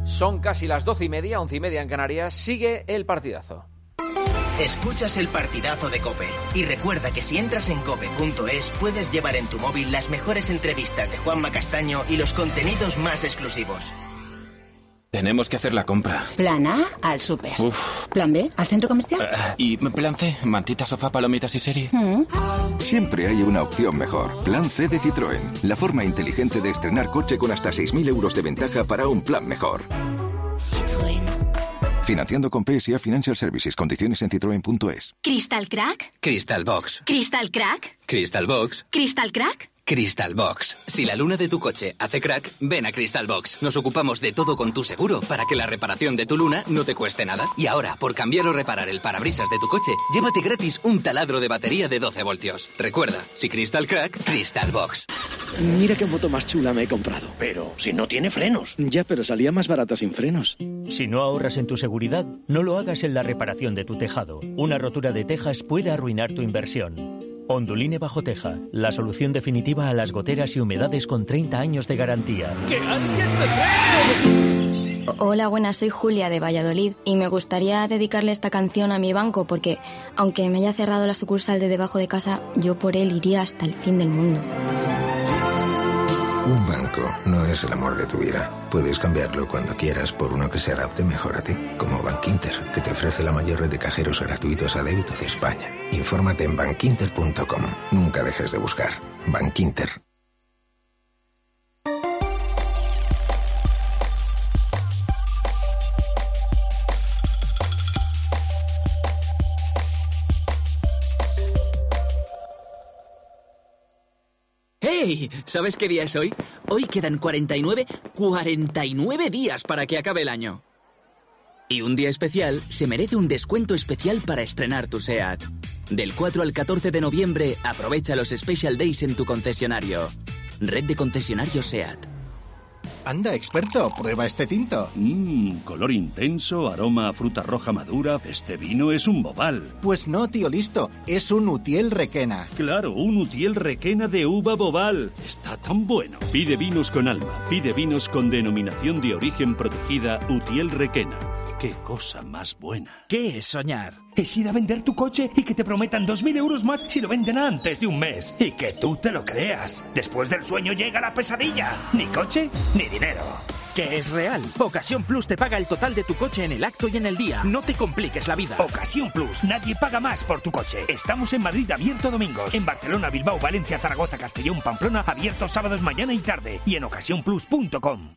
S3: Son casi las 12:30, 11:30 en Canarias. Sigue el partidazo.
S2: Escuchas el partidazo de COPE. Y recuerda que si entras en cope.es puedes llevar en tu móvil las mejores entrevistas de Juanma Castaño y los contenidos más exclusivos.
S16: Tenemos que hacer la compra.
S17: Plan A, al súper. Plan B, al centro comercial.
S16: Y plan C, mantita, sofá, palomitas y serie.
S18: Siempre hay una opción mejor. Plan C de Citroën. La forma inteligente de estrenar coche con hasta 6.000 euros de ventaja para un plan mejor.
S17: Citroën.
S18: Financiando con PSA Financial Services. Condiciones en citroen.es.
S19: ¿Crystal Crack?
S16: Crystal Box.
S19: ¿Crystal Crack?
S16: Crystal Box.
S19: ¿Crystal Crack?
S16: Crystal Box. Si la luna de tu coche hace crack, ven a Crystal Box. Nos ocupamos de todo con tu seguro para que la reparación de tu luna no te cueste nada. Y ahora, por cambiar o reparar el parabrisas de tu coche, llévate gratis un taladro de batería de 12 voltios. Recuerda, si Crystal Crack, Crystal Box.
S20: Mira qué moto más chula me he comprado. Pero si no tiene frenos. Ya, pero salía más barata sin frenos.
S21: Si no ahorras en tu seguridad, no lo hagas en la reparación de tu tejado. Una rotura de tejas puede arruinar tu inversión. Onduline Bajo Teja, la solución definitiva a las goteras y humedades con 30 años de garantía.
S22: ¡Que alguien me frene! Hola, buenas, soy Julia de Valladolid y me gustaría dedicarle esta canción a mi banco porque, aunque me haya cerrado la sucursal de debajo de casa, yo por él iría hasta el fin del mundo.
S23: Un banco no es el amor de tu vida. Puedes cambiarlo cuando quieras por uno que se adapte mejor a ti, como Bankinter, que te ofrece la mayor red de cajeros gratuitos a débito de España. Infórmate en bankinter.com. Nunca dejes de buscar. Bankinter.
S24: ¡Hey! ¿Sabes qué día es hoy? Hoy quedan 49 días para que acabe el año. Y un día especial se merece un descuento especial para estrenar tu SEAT. Del 4 al 14 de noviembre, aprovecha los Special Days en tu concesionario. Red de concesionarios SEAT.
S25: Anda, experto, prueba este tinto.
S26: Color intenso, aroma a fruta roja madura. Este vino es un Bobal.
S25: Pues no, tío listo, es un Utiel Requena.
S26: Claro, un Utiel Requena de uva Bobal. Está tan bueno. Pide vinos con alma, pide vinos con denominación de origen protegida Utiel Requena. ¡Qué cosa más buena!
S27: ¿Qué es soñar? Es ir a vender tu coche y que te prometan 2.000 euros más si lo venden antes de un mes. Y que tú te lo creas. Después del sueño llega la pesadilla. Ni coche, ni dinero.
S28: Que es real. Ocasión Plus te paga el total de tu coche en el acto y en el día. No te compliques la vida.
S27: Ocasión Plus. Nadie paga más por tu coche. Estamos en Madrid abierto domingos. En Barcelona, Bilbao, Valencia, Zaragoza, Castellón, Pamplona abiertos sábados mañana y tarde. Y en ocasiónplus.com.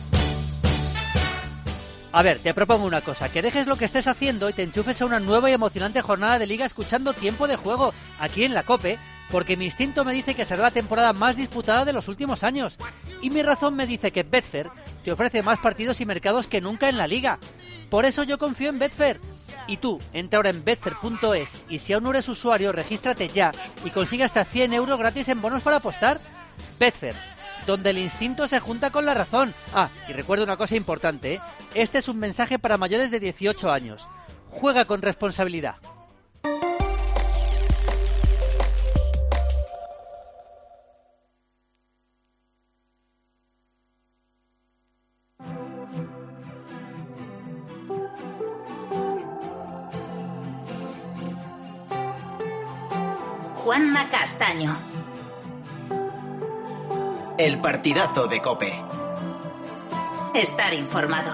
S29: A ver, te propongo una cosa, que dejes lo que estés haciendo y te enchufes a una nueva y emocionante jornada de Liga escuchando Tiempo de Juego, aquí en la COPE, porque mi instinto me dice que será la temporada más disputada de los últimos años. Y mi razón me dice que Betfair te ofrece más partidos y mercados que nunca en la Liga. Por eso yo confío en Betfair. Y tú, entra ahora en betfair.es y si aún no eres usuario, regístrate ya y consigue hasta 100 euros gratis en bonos para apostar. Betfair, donde el instinto se junta con la razón. Ah, y recuerda una cosa importante, ¿eh? Este es un mensaje para mayores de 18 años. Juega con responsabilidad.
S1: Juanma Castaño.
S2: El partidazo de COPE.
S1: Estar informado.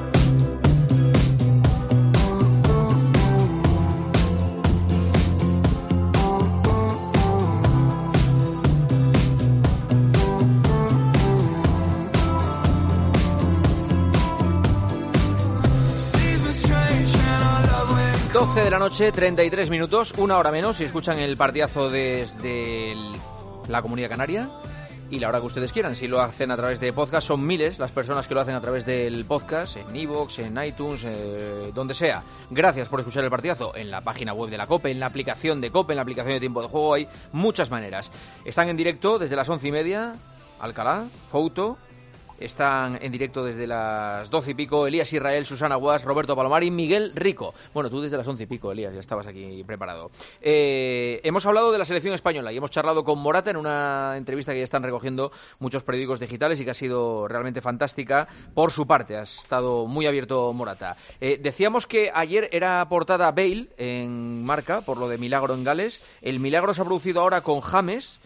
S3: De la noche, 33 minutos, una hora menos, si escuchan el partidazo desde la Comunidad Canaria y la hora que ustedes quieran. Si lo hacen a través de podcast, son miles las personas que lo hacen a través del podcast, en iVoox, en iTunes, donde sea. Gracias por escuchar el partidazo en la página web de la COPE, en la aplicación de COPE, en la aplicación de Tiempo de Juego. Hay muchas maneras. Están en directo desde las 11:30, Alcalá, Fouto, Están en directo desde las 12 y pico Elías Israel, Susana Guas, Roberto Palomar y Miguel Rico. Bueno, tú desde las 11 y pico, Elías, ya estabas aquí preparado. Hemos hablado de la selección española y hemos charlado con Morata en una entrevista que ya están recogiendo muchos periódicos digitales y que ha sido realmente fantástica por su parte. Ha estado muy abierto Morata. Decíamos que ayer era portada Bale en Marca por lo de Milagro en Gales. El milagro se ha producido ahora con James.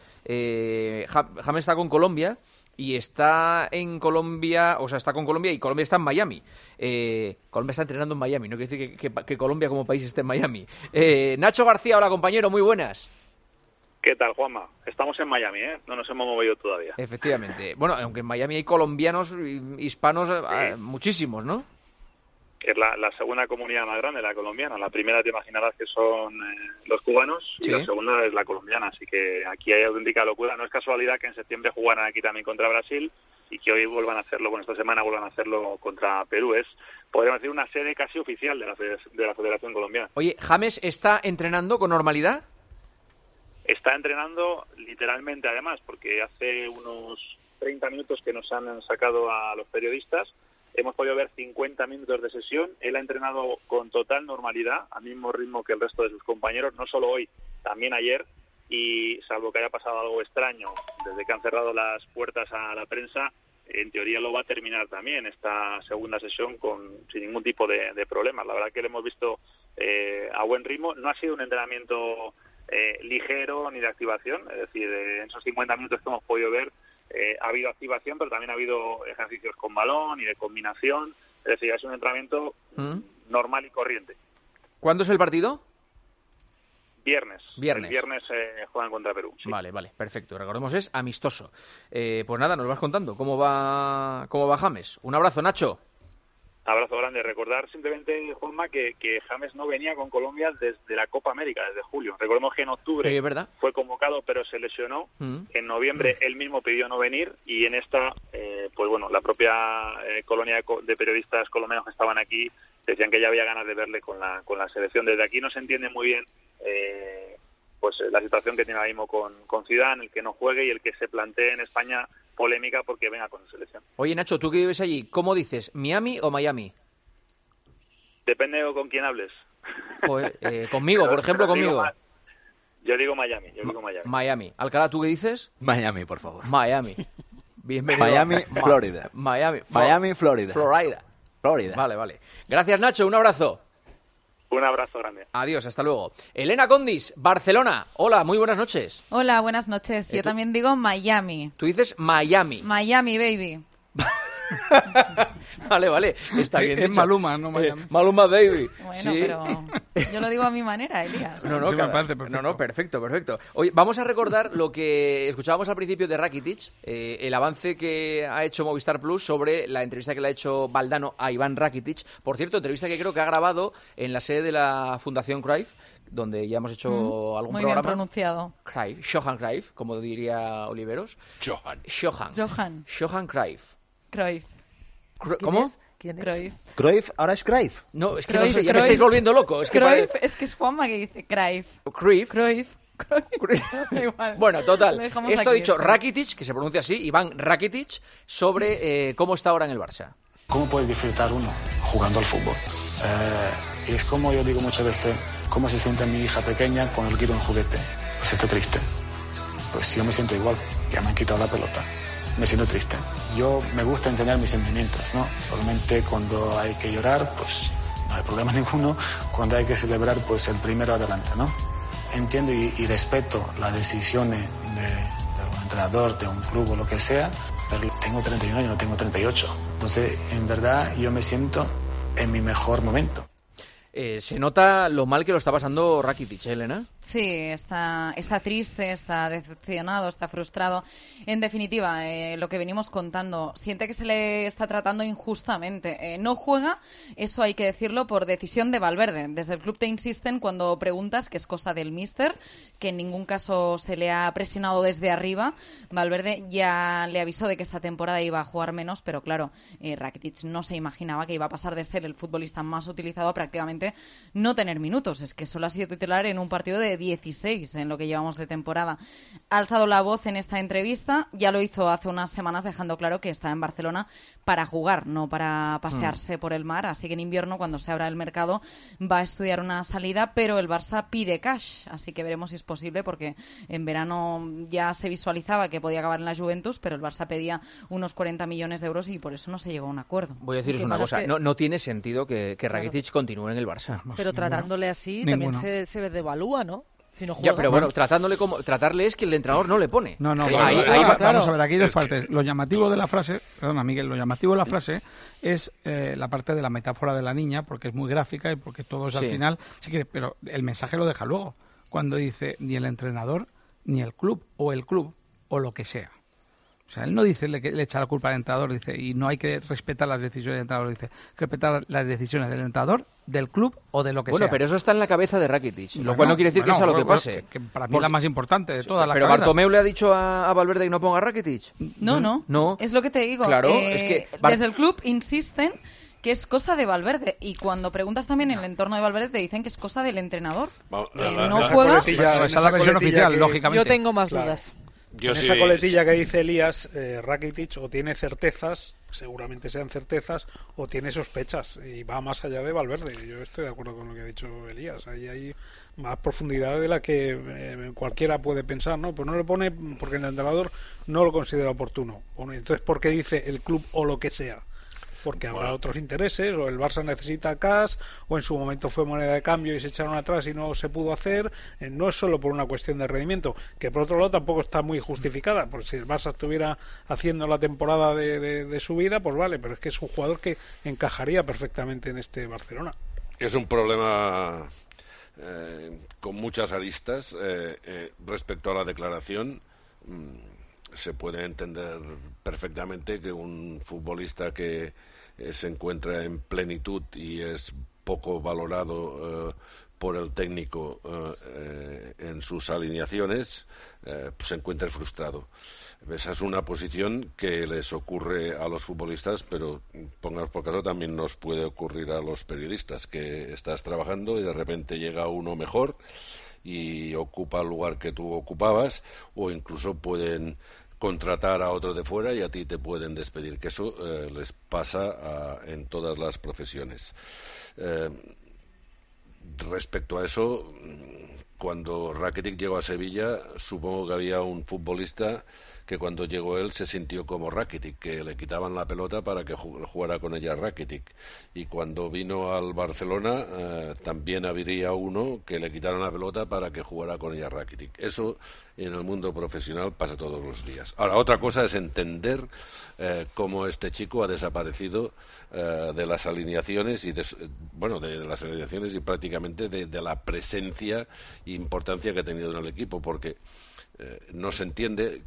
S3: James está con Colombia. Y está en Colombia, o sea, está con Colombia y Colombia está en Miami. Colombia está entrenando en Miami, no quiere decir que Colombia como país esté en Miami. Nacho García, hola compañero, muy buenas.
S4: ¿Qué tal, Juanma? Estamos en Miami, no nos hemos movido todavía.
S3: Efectivamente. Bueno, aunque en Miami hay colombianos, hispanos, muchísimos, ¿no?
S4: Que es la segunda comunidad más grande, la colombiana. La primera te imaginarás que son los cubanos y la segunda es la colombiana. Así que aquí hay auténtica locura. No es casualidad que en septiembre jugaran aquí también contra Brasil y que hoy vuelvan a hacerlo, esta semana vuelvan a hacerlo contra Perú. Es, podríamos decir, una sede casi oficial de la Federación Colombiana.
S3: Oye, ¿James está entrenando con normalidad?
S4: Está entrenando literalmente, además, porque hace unos 30 minutos que nos han sacado a los periodistas. Hemos podido ver 50 minutos de sesión. Él ha entrenado con total normalidad, al mismo ritmo que el resto de sus compañeros, no solo hoy, también ayer. Y salvo que haya pasado algo extraño, desde que han cerrado las puertas a la prensa, en teoría lo va a terminar también esta segunda sesión sin ningún tipo de problemas. La verdad que lo hemos visto a buen ritmo. No ha sido un entrenamiento ligero ni de activación, es decir, en esos 50 minutos que hemos podido ver, ha habido activación, pero también ha habido ejercicios con balón y de combinación. Es decir, es un entrenamiento normal y corriente.
S3: ¿Cuándo es el partido?
S4: Viernes. El viernes juegan contra Perú. Sí.
S3: Vale, perfecto. Recordemos, es amistoso. Pues nada, nos vas contando cómo va James. Un abrazo, Nacho.
S4: Abrazo grande. Recordar simplemente, Juanma, que James no venía con Colombia desde la Copa América, desde julio. Recordemos que en octubre fue convocado, pero se lesionó. En noviembre él mismo pidió no venir y en esta, la propia colonia de periodistas colombianos que estaban aquí decían que ya había ganas de verle con la selección. Desde aquí no se entiende muy bien la situación que tiene ahora mismo con Zidane, el que no juegue y el que se plantee en España polémica porque venga con su selección.
S3: Oye, Nacho, tú que vives allí, ¿cómo dices? ¿Miami o Miami?
S4: Depende de con quién hables.
S3: Conmigo, por ejemplo, conmigo.
S4: Yo digo Miami.
S3: Miami. Alcalá, ¿tú qué dices?
S6: Miami, por favor.
S3: Miami. Bienvenido.
S6: Miami, Florida.
S3: Miami,
S6: Florida.
S3: Florida. Vale. Gracias, Nacho. Un abrazo.
S4: Un abrazo grande.
S3: Adiós, hasta luego. Elena Condis, Barcelona. Hola, muy buenas noches.
S7: Hola, buenas noches. Yo también digo Miami.
S3: Tú dices Miami.
S7: Miami, baby.
S3: Vale. Está bien
S6: Es
S3: dicho.
S6: Maluma, no Miami.
S3: Maluma, baby.
S7: Bueno,
S3: sí.
S7: pero yo lo digo a mi manera, Elías.
S3: Perfecto. Oye, vamos a recordar lo que escuchábamos al principio de Rakitic, el avance que ha hecho Movistar Plus sobre la entrevista que le ha hecho Valdano a Iván Rakitic. Por cierto, entrevista que creo que ha grabado en la sede de la Fundación Cruyff, donde ya hemos hecho algún
S7: muy
S3: programa.
S7: Muy bien pronunciado.
S3: Cruyff, Johan Cruyff, como diría Oliveros. Johan Cruyff. ¿Cómo?
S7: ¿Quién es?
S6: Cruyff, ahora es Cruyff.
S3: No, es que no sé, ya me estáis volviendo loco. Es que
S7: Cruyff, es que es Juanma que dice Cruyff.
S3: Bueno, total. Esto ha dicho
S7: sí.
S3: Rakitic, que se pronuncia así, Iván Rakitic, sobre cómo está ahora en el Barça.
S8: ¿Cómo puede disfrutar uno jugando al fútbol? Y es como yo digo muchas veces, ¿cómo se siente mi hija pequeña cuando le quito un juguete? Pues está triste. Pues yo me siento igual, ya me han quitado la pelota. Me siento triste. Yo me gusta enseñar mis sentimientos, ¿no? Obviamente cuando hay que llorar, pues no hay problema ninguno. Cuando hay que celebrar, pues el primero adelante, ¿no? Entiendo y respeto las decisiones de un entrenador, de un club o lo que sea, pero tengo 31 años, no tengo 38. Entonces, en verdad, yo me siento en mi mejor momento.
S3: Se nota lo mal que lo está pasando Rakitic, Elena.
S7: Sí, está triste, está decepcionado, está frustrado. En definitiva, lo que venimos contando, siente que se le está tratando injustamente. No juega, eso hay que decirlo, por decisión de Valverde. Desde el club te insisten cuando preguntas, que es cosa del míster, que en ningún caso se le ha presionado desde arriba. Valverde ya le avisó de que esta temporada iba a jugar menos, pero claro, Rakitic no se imaginaba que iba a pasar de ser el futbolista más utilizado a prácticamente directamente no tener minutos. Es que solo ha sido titular en un partido de 16 en lo que llevamos de temporada. Ha alzado la voz en esta entrevista, ya lo hizo hace unas semanas dejando claro que está en Barcelona para jugar, no para pasearse por el mar, así que en invierno, cuando se abra el mercado, va a estudiar una salida, pero el Barça pide cash, así que veremos si es posible, porque en verano ya se visualizaba que podía acabar en la Juventus, pero el Barça pedía unos 40 millones de euros y por eso no se llegó a un acuerdo.
S3: Voy a deciros una cosa, no tiene sentido que Rakitic continúe en el Barça.
S5: Pero tratándole así también se devalúa, ¿no? Si no juega.
S3: Ya, pero bueno, tratarle es que el entrenador no le pone.
S9: No,
S5: claro.
S9: Vamos a ver, aquí dos partes. Lo llamativo de la frase, perdona Miguel, lo llamativo de la frase es la parte de la metáfora de la niña, porque es muy gráfica y porque todos al final, si quiere, pero el mensaje lo deja luego, cuando dice ni el entrenador, ni el club o lo que sea. O sea, él no dice le echa la culpa al entrenador, dice, y no hay que respetar las decisiones del entrenador, dice, que respetar las decisiones del entrenador, del club o de lo que sea.
S3: Bueno, pero eso está en la cabeza de Rakitic, lo cual no quiere decir que sea lo que pase.
S9: Que para mí es la más importante de todas las
S3: Pero
S9: cabezas.
S3: Bartomeu le ha dicho a Valverde que no ponga a Rakitic.
S7: No. Es lo que te digo.
S3: Claro, es que
S7: desde el club insisten que es cosa de Valverde, y cuando preguntas también en el entorno de Valverde te dicen que es cosa del entrenador. No juega.
S9: Esa es la versión oficial, lógicamente.
S5: Yo tengo más dudas.
S10: En esa coletilla que dice Elías, Rakitic o tiene certezas, seguramente sean certezas, o tiene sospechas, y va más allá de Valverde. Yo estoy de acuerdo con lo que ha dicho Elías. Ahí hay más profundidad de la que cualquiera puede pensar, ¿no? Pues no le pone porque el entrenador no lo considera oportuno. Entonces, ¿por qué dice el club o lo que sea? Porque habrá otros intereses, o el Barça necesita cash, o en su momento fue moneda de cambio y se echaron atrás y no se pudo hacer. No es solo por una cuestión de rendimiento, que por otro lado tampoco está muy justificada, porque si el Barça estuviera haciendo la temporada de su vida, pues vale, pero es que es un jugador que encajaría perfectamente en este Barcelona.
S11: Es un problema con muchas aristas respecto a la declaración. Se puede entender perfectamente que un futbolista que se encuentra en plenitud y es poco valorado por el técnico en sus alineaciones, pues se encuentre frustrado. Esa es una posición que les ocurre a los futbolistas, pero pongamos por caso también nos puede ocurrir a los periodistas, que estás trabajando y de repente llega uno mejor y ocupa el lugar que tú ocupabas, o incluso pueden contratar a otro de fuera y a ti te pueden despedir, que eso les pasa en todas las profesiones. Respecto a eso, cuando Rakitic llegó a Sevilla, supongo que había un futbolista que cuando llegó él se sintió como Rakitic, que le quitaban la pelota para que jugara con ella Rakitic. Y cuando vino al Barcelona también habría uno que le quitaron la pelota para que jugara con ella Rakitic. Eso en el mundo profesional pasa todos los días. Ahora, otra cosa es entender cómo este chico ha desaparecido de las alineaciones y de las alineaciones y prácticamente de la presencia e importancia que ha tenido en el equipo, porque no se entiende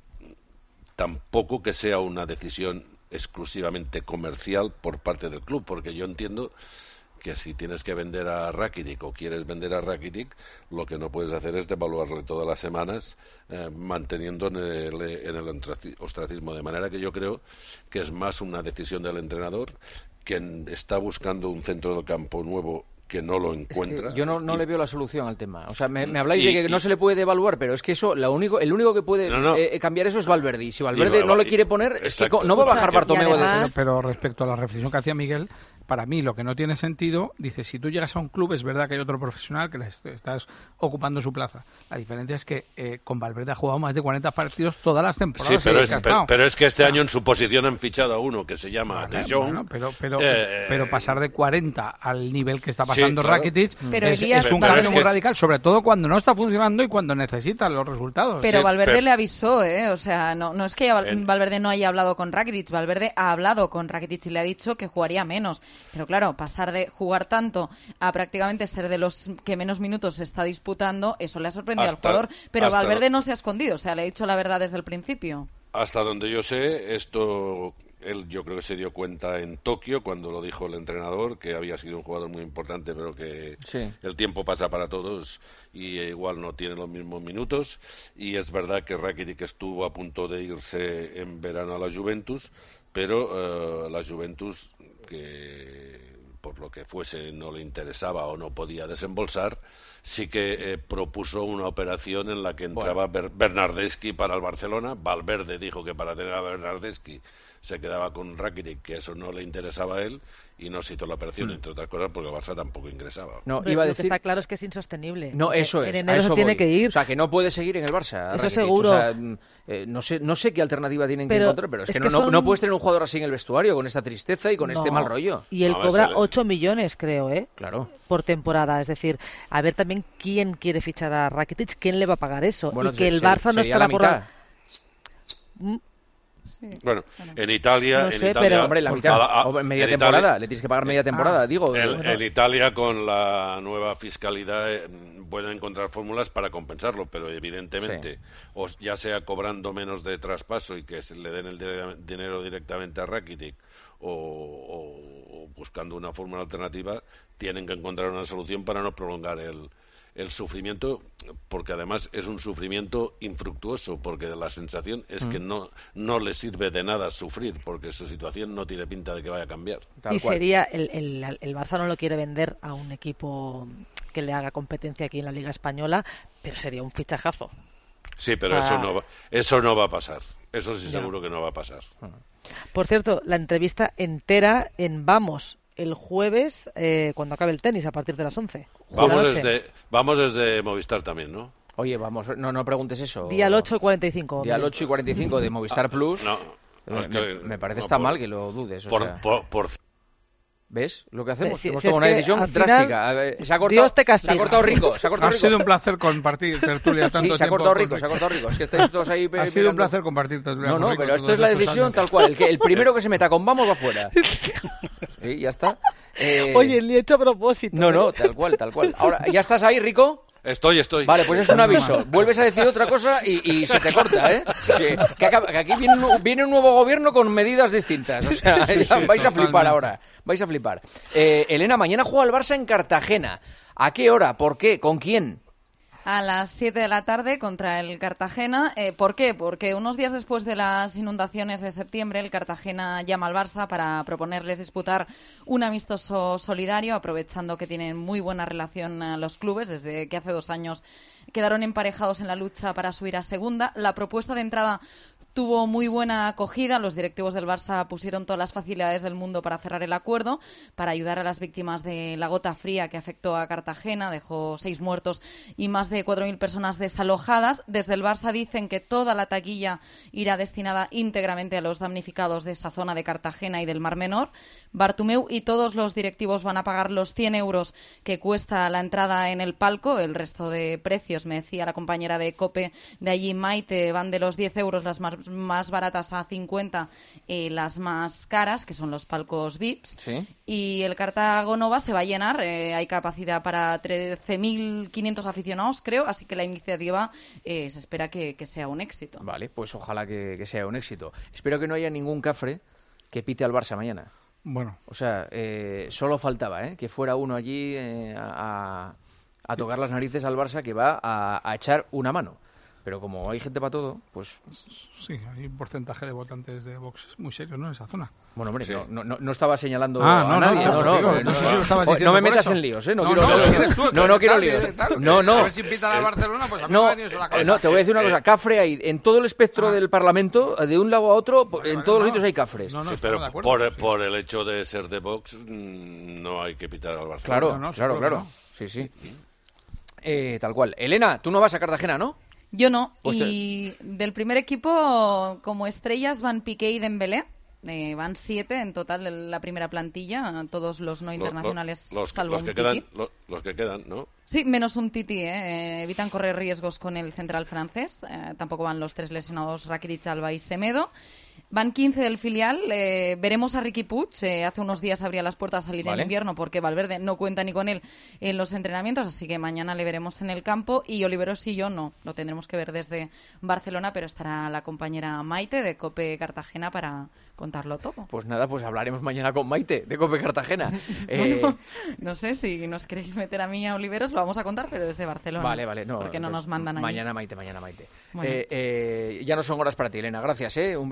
S11: tampoco que sea una decisión exclusivamente comercial por parte del club, porque yo entiendo que si tienes que vender a Rakitic o quieres vender a Rakitic, lo que no puedes hacer es devaluarle todas las semanas manteniendo en el ostracismo, de manera que yo creo que es más una decisión del entrenador, que está buscando un centro del campo nuevo que no lo encuentra.
S3: Es que yo no le veo la solución al tema. O sea, me habláis de que no se le puede devaluar, pero es que eso, el único que puede cambiar eso es Valverde. Y si Valverde no le quiere poner, exacto, es que no va a bajar Bartomeu.
S9: Pero respecto a la reflexión que hacía Miguel, para mí lo que no tiene sentido, dice, si tú llegas a un club, es verdad que hay otro profesional que le estás ocupando su plaza. La diferencia es que con Valverde ha jugado más de 40 partidos todas las temporadas.
S11: Sí, pero es que este año en su posición han fichado a uno que se llama De Jong.
S9: Pero pasar de 40 al nivel que está pasando Rakitic
S7: es
S9: un cambio muy radical, sobre todo cuando no está funcionando y cuando necesita los resultados.
S7: Pero Valverde le avisó, o sea, no es que Valverde no haya hablado con Rakitic, Valverde ha hablado con Rakitic y le ha dicho que jugaría menos. Pero claro, pasar de jugar tanto a prácticamente ser de los que menos minutos se está disputando, eso le ha sorprendido al jugador. Pero Valverde no se ha escondido, o sea, le ha dicho la verdad desde el principio.
S11: Hasta donde yo sé, esto él yo creo que se dio cuenta en Tokio cuando lo dijo el entrenador, que había sido un jugador muy importante, pero que el tiempo pasa para todos y igual no tiene los mismos minutos. Y es verdad que Rakitic estuvo a punto de irse en verano a la Juventus, pero la Juventus, que por lo que fuese no le interesaba o no podía desembolsar, sí que propuso una operación en la que entraba Bernardeschi para el Barcelona. Valverde dijo que para tener a Bernardeschi se quedaba con Rakitic, que eso no le interesaba a él, y no se hizo la operación, entre otras cosas, porque el Barça tampoco ingresaba.
S5: No, iba a decir... Lo que está claro es que es insostenible.
S3: No, eso es.
S5: En enero se tiene que ir.
S3: O sea, que no puede seguir en el Barça.
S5: Eso seguro.
S3: O sea, no sé qué alternativa tienen que encontrar, pero es que no puedes tener un jugador así en el vestuario, con esta tristeza y con este mal rollo.
S5: Y él cobra 8 millones, creo,
S3: Claro.
S5: Por temporada. Es decir, a ver también quién quiere fichar a Rakitic, quién le va a pagar eso.
S3: Bueno,
S5: y que el Barça no estará por la...
S11: Sí. Bueno, en Italia...
S5: No sé,
S11: en Italia,
S5: pero...
S3: Hombre, la mitad, media temporada,
S11: Italia,
S3: le tienes que pagar media temporada, digo.
S11: En Italia, con la nueva fiscalidad, pueden encontrar fórmulas para compensarlo, pero evidentemente, ya sea cobrando menos de traspaso y que se le den el dinero directamente a Rakitic, o buscando una fórmula alternativa, tienen que encontrar una solución para no prolongar el sufrimiento, porque además es un sufrimiento infructuoso, porque la sensación es que no le sirve de nada sufrir, porque su situación no tiene pinta de que vaya a cambiar.
S5: Y sería, el Barça no lo quiere vender a un equipo que le haga competencia aquí en la Liga Española, pero sería un fichajazo.
S11: Sí, pero eso no va a pasar. Eso sí seguro que no va a pasar.
S5: Por cierto, la entrevista entera en Vamos el jueves, cuando acabe el tenis, a partir de las 11.
S11: Vamos desde Movistar también, ¿no?
S3: Oye, vamos, no preguntes eso.
S5: Día al 8:45.
S3: Día al 8:45 de Movistar Plus. Me parece mal que lo dudes. ¿Ves lo que hacemos? Hemos tomado una decisión drástica. Se ha cortado Rico.
S9: Ha sido un placer compartir tertulia tanto tiempo.
S3: Se ha cortado Rico. Es que estáis todos ahí...
S9: Ha sido un placer compartir tertulia con Rico.
S3: Pero esto es la decisión tal cual. El primero que se meta con Vamos va fuera. Sí, ya está.
S5: Oye, le he hecho a propósito.
S3: No, tal cual. Ahora, ¿ya estás ahí, Rico?
S11: Estoy.
S3: Vale, pues es un aviso. Vuelves a decir otra cosa y se te corta, ¿eh? Que aquí viene un nuevo gobierno con medidas distintas. O sea, vais a flipar ahora. Vais a flipar. Elena, mañana juega el Barça en Cartagena. ¿A qué hora? ¿Por qué? ¿Con quién?
S7: A las 7 de la tarde contra el Cartagena. ¿Por qué? Porque unos días después de las inundaciones de septiembre, el Cartagena llama al Barça para proponerles disputar un amistoso solidario, aprovechando que tienen muy buena relación los clubes, desde que hace 2 años quedaron emparejados en la lucha para subir a segunda. La propuesta de entrada tuvo muy buena acogida. Los directivos del Barça pusieron todas las facilidades del mundo para cerrar el acuerdo, para ayudar a las víctimas de la gota fría que afectó a Cartagena, dejó 6 muertos y más de 4.000 personas desalojadas. Desde el Barça dicen que toda la taquilla irá destinada íntegramente a los damnificados de esa zona de Cartagena y del Mar Menor. Bartomeu y todos los directivos van a pagar los 100 euros que cuesta la entrada en el palco. El resto de precios, me decía la compañera de COPE de allí, Maite, van de los 10 euros las más baratas a 50, las más caras, que son los palcos VIPs.
S3: ¿Sí?
S7: Y el Cartagonova se va a llenar. Hay capacidad para 13.500 aficionados, creo, así que la iniciativa se espera que sea un éxito.
S3: Vale, pues ojalá que sea un éxito. Espero que no haya ningún cafre que pite al Barça mañana.
S9: Bueno.
S3: O sea, solo faltaba que fuera uno allí a tocar las narices al Barça, que va a echar una mano. Pero como hay gente para todo, pues...
S9: Sí, hay un porcentaje de votantes de Vox muy serio, ¿no?, en esa zona.
S3: Bueno, hombre, sí. no estaba señalando
S9: a
S3: nadie.
S9: No sé si lo estabas diciendo.
S3: No me metas en líos, ¿eh? No quiero líos.
S9: A ver si pitan al Barcelona, pues a mí me ha venido eso la cabeza.
S3: No, te voy a decir una cosa. Cafre hay en todo el espectro del Parlamento, de un lado a otro, en todos los sitios hay cafres.
S11: Sí, pero por el hecho de ser de Vox, no hay que pitar al Barcelona.
S3: Claro. Sí. Tal cual. Elena, tú no vas a Cartagena, ¿no?
S7: Yo no, y del primer equipo como estrellas van Piqué y Dembélé. Van 7 en total de la primera plantilla, todos los no internacionales, salvo un Titi.
S11: Los que quedan, ¿no?
S7: Sí, menos un Titi, evitan correr riesgos con el central francés. Tampoco van los 3 lesionados, Rakitic, Alba y Semedo. Van 15 del filial. Veremos a Riqui Puig. Hace unos días abría las puertas a salir en invierno porque Valverde no cuenta ni con él en los entrenamientos, así que mañana le veremos en el campo. Y Olivero Sillo no, lo tendremos que ver desde Barcelona, pero estará la compañera Maite de COPE Cartagena para contarlo todo.
S3: Pues nada, pues hablaremos mañana con Maite de COPE Cartagena.
S7: Bueno, no sé si nos queréis meter a mí a Oliveros, lo vamos a contar, pero desde Barcelona.
S3: Vale, no.
S7: Porque no nos mandan ahí.
S3: Mañana Maite.
S7: Bueno.
S3: Ya no son horas para ti, Elena. Gracias, un beso, adiós.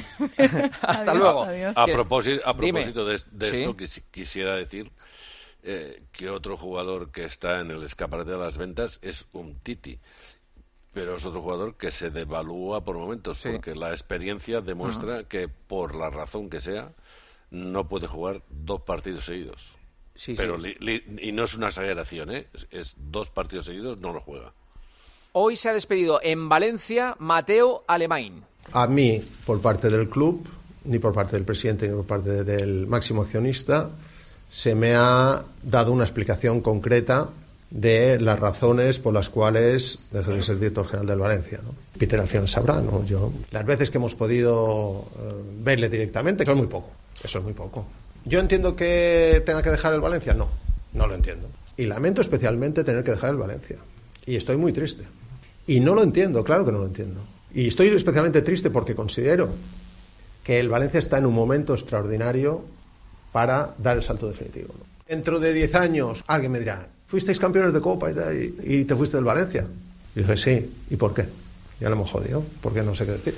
S3: Hasta
S7: Adiós,
S3: luego.
S7: adiós.
S11: A propósito de
S3: Sí.
S11: esto, quisiera decir que otro jugador que está en el escaparate de las ventas es Umtiti. Pero es otro jugador que se devalúa por momentos, porque la experiencia demuestra que, por la razón que sea, no puede jugar 2 partidos seguidos. Pero y no es una exageración, es 2 partidos seguidos, no lo juega.
S3: Hoy se ha despedido en Valencia Mateo Alemany.
S12: A mí, por parte del club, ni por parte del presidente, ni por parte del máximo accionista, se me ha dado una explicación concreta de las razones por las cuales dejé de ser director general del Valencia, ¿no? Peter al final sabrá, ¿no? Las veces que hemos podido verle directamente, eso es muy poco. ¿Yo entiendo que tenga que dejar el Valencia? No lo entiendo. Y lamento especialmente tener que dejar el Valencia. Y estoy muy triste. Y no lo entiendo, claro que no lo entiendo. Y estoy especialmente triste porque considero que el Valencia está en un momento extraordinario para dar el salto definitivo, ¿no? Dentro de 10 años alguien me dirá: fuisteis campeones de Copa y te fuiste del Valencia. Y dije, sí, ¿y por qué? Ya lo hemos jodido, porque no sé qué decir.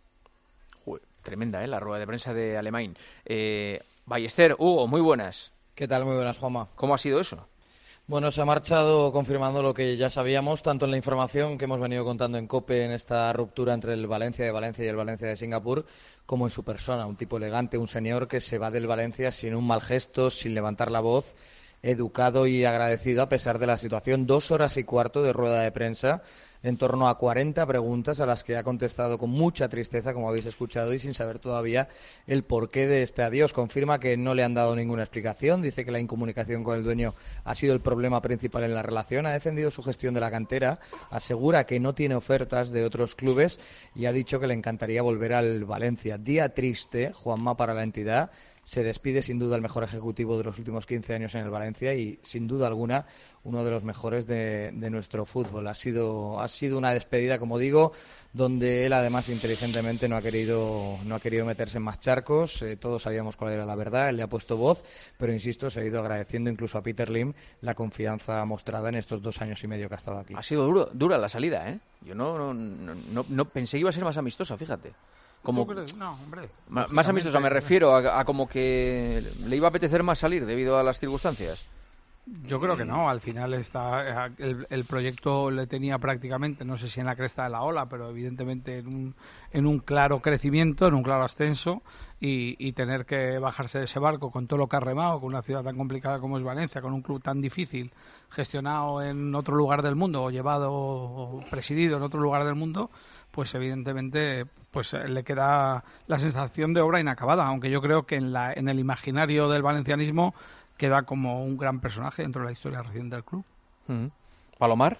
S3: Tremenda, la rueda de prensa de Alemany. Ballester, Hugo, muy buenas.
S13: ¿Qué tal? Muy buenas, Juanma.
S3: ¿Cómo ha sido eso?
S13: Bueno, se ha marchado confirmando lo que ya sabíamos, tanto en la información que hemos venido contando en COPE en esta ruptura entre el Valencia de Valencia y el Valencia de Singapur, como en su persona. Un tipo elegante, un señor que se va del Valencia sin un mal gesto, sin levantar la voz, educado y agradecido a pesar de la situación. 2 horas y cuarto de rueda de prensa, en torno a 40 preguntas a las que ha contestado con mucha tristeza, como habéis escuchado, y sin saber todavía el porqué de este adiós. Confirma que no le han dado ninguna explicación, dice que la incomunicación con el dueño ha sido el problema principal en la relación, ha defendido su gestión de la cantera, asegura que no tiene ofertas de otros clubes y ha dicho que le encantaría volver al Valencia. Día triste, Juanma, para la entidad. Se despide sin duda el mejor ejecutivo de los últimos 15 años en el Valencia y sin duda alguna uno de los mejores de nuestro fútbol. Ha sido una despedida, como digo, donde él además inteligentemente no ha querido meterse en más charcos. Todos sabíamos cuál era la verdad, él le ha puesto voz, pero insisto, se ha ido agradeciendo incluso a Peter Lim la confianza mostrada en estos 2 años y medio que ha estado aquí.
S3: Ha sido dura la salida, ¿eh? Yo no pensé que iba a ser más amistosa, fíjate. Como,
S9: no, hombre.
S3: Más amistosa, me refiero a como que le iba a apetecer más salir debido a las circunstancias.
S9: Yo creo que no, al final el proyecto le tenía prácticamente, no sé si en la cresta de la ola, pero evidentemente en un claro crecimiento, en un claro ascenso, y tener que bajarse de ese barco con todo lo que ha remado, con una ciudad tan complicada como es Valencia, con un club tan difícil, gestionado en otro lugar del mundo, o llevado o presidido en otro lugar del mundo, pues evidentemente pues le queda la sensación de obra inacabada, aunque yo creo que en el imaginario del valencianismo queda como un gran personaje dentro de la historia reciente del club.
S3: ¿Palomar?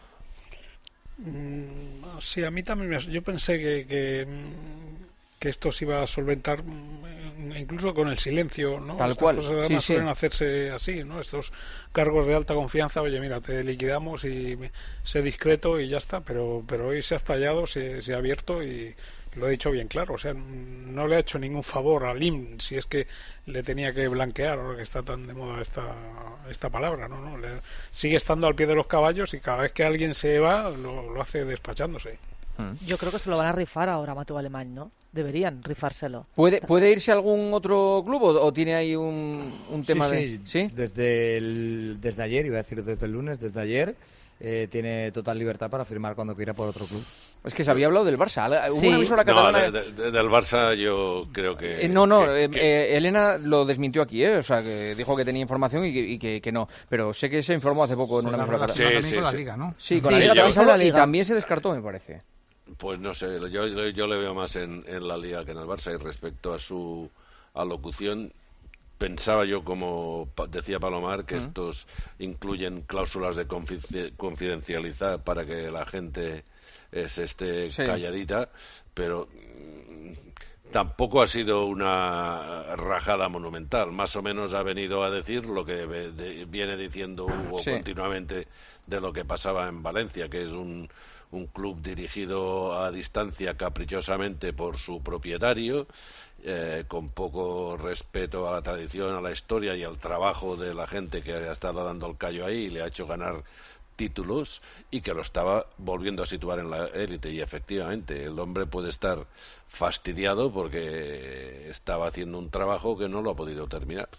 S10: Sí, a mí también yo pensé que esto se iba a solventar incluso con el silencio, ¿no?
S3: Tal
S10: Estas
S3: cual.
S10: cosas además suelen hacerse así, ¿no? Estos cargos de alta confianza, oye, mira, te liquidamos y sé discreto y ya está, pero hoy se ha explayado, se ha abierto y lo he dicho bien claro, o sea, no le ha hecho ningún favor a Lim, si es que le tenía que blanquear, ahora que está tan de moda esta palabra, ¿no? Sigue estando al pie de los caballos y cada vez que alguien se va lo hace despachándose.
S5: Yo creo que se lo van a rifar ahora a Mateo Alemany, ¿no? Deberían rifárselo.
S3: ¿Puede irse a algún otro club o tiene ahí un tema
S13: ¿Sí? Desde ayer, iba a decir desde el lunes, desde ayer, tiene total libertad para firmar cuando quiera por otro club.
S3: Es que se había hablado del Barça. Hubo una emisora catalana...
S11: Del Barça yo creo que...
S3: Elena lo desmintió aquí, o sea, que dijo que tenía información y que no. Pero sé que se informó hace poco en una emisora catalana.
S9: Con la Liga, ¿no?
S3: Sí, con la Liga también se habló y también se descartó, me parece.
S11: Pues no sé, yo le veo más en la Liga que en el Barça. Y respecto a su alocución, pensaba yo, como decía Palomar, que estos incluyen cláusulas de confidencialidad para que la gente se esté calladita, pero tampoco ha sido una rajada monumental. Más o menos ha venido a decir lo que viene diciendo Hugo continuamente de lo que pasaba en Valencia, que es un club dirigido a distancia caprichosamente por su propietario, con poco respeto a la tradición, a la historia y al trabajo de la gente que ha estado dando el callo ahí y le ha hecho ganar títulos y que lo estaba volviendo a situar en la élite. Y efectivamente, el hombre puede estar fastidiado porque estaba haciendo un trabajo que no lo ha podido terminar.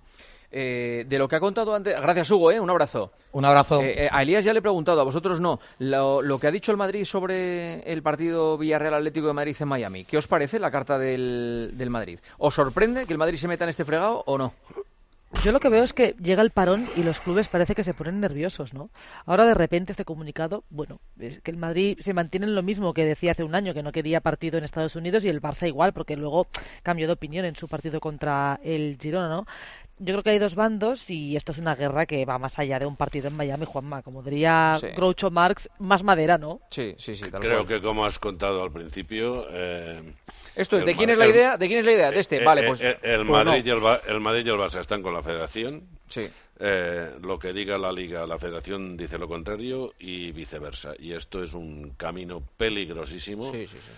S3: De lo que ha contado antes... Gracias, Hugo, un abrazo.
S13: Un abrazo.
S3: A Elías ya le he preguntado, a vosotros no. Lo que ha dicho el Madrid sobre el partido Villarreal-Atlético de Madrid en Miami, ¿qué os parece la carta del Madrid? ¿Os sorprende que el Madrid se meta en este fregado o no?
S5: Yo lo que veo es que llega el parón y los clubes parece que se ponen nerviosos, ¿no? Ahora de repente este comunicado, bueno, es que el Madrid se mantiene en lo mismo que decía hace un año, que no quería partido en Estados Unidos, y el Barça igual, porque luego cambió de opinión en su partido contra el Girona, ¿no? Yo creo que hay dos bandos y esto es una guerra que va más allá de un partido en Miami, Juanma. Como diría Groucho Marx, más madera, ¿no?
S3: Sí, tal
S11: Creo
S3: cual.
S11: que como has contado al principio...
S3: Esto es, ¿de quién es la idea? ¿De quién es la idea? De este, vale, pues...
S11: El Madrid y el Barça están con la Federación.
S3: Sí.
S11: Lo que diga la Liga, la Federación dice lo contrario y viceversa. Y esto es un camino peligrosísimo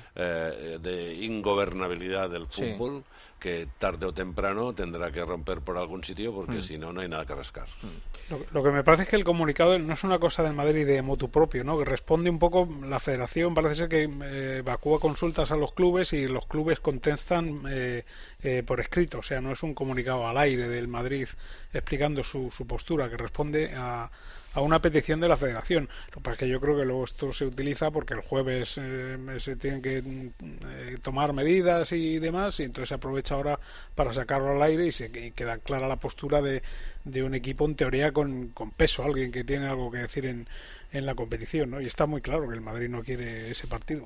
S11: de ingobernabilidad del fútbol que tarde o temprano tendrá que romper por algún sitio porque si no, no hay nada que rascar.
S10: Lo que me parece es que el comunicado no es una cosa del Madrid de motu propio, ¿no? Que responde un poco la Federación, parece ser que evacúa consultas a los clubes y los clubes contestan por escrito, o sea, no es un comunicado al aire del Madrid explicando su postura, que responde a una petición de la Federación. Lo que pasa es que yo creo que luego esto se utiliza porque el jueves se tienen que tomar medidas y demás, y entonces se aprovecha ahora para sacarlo al aire y queda clara la postura de un equipo en teoría con peso, alguien que tiene algo que decir en la competición, ¿no? Y está muy claro que el Madrid no quiere ese partido.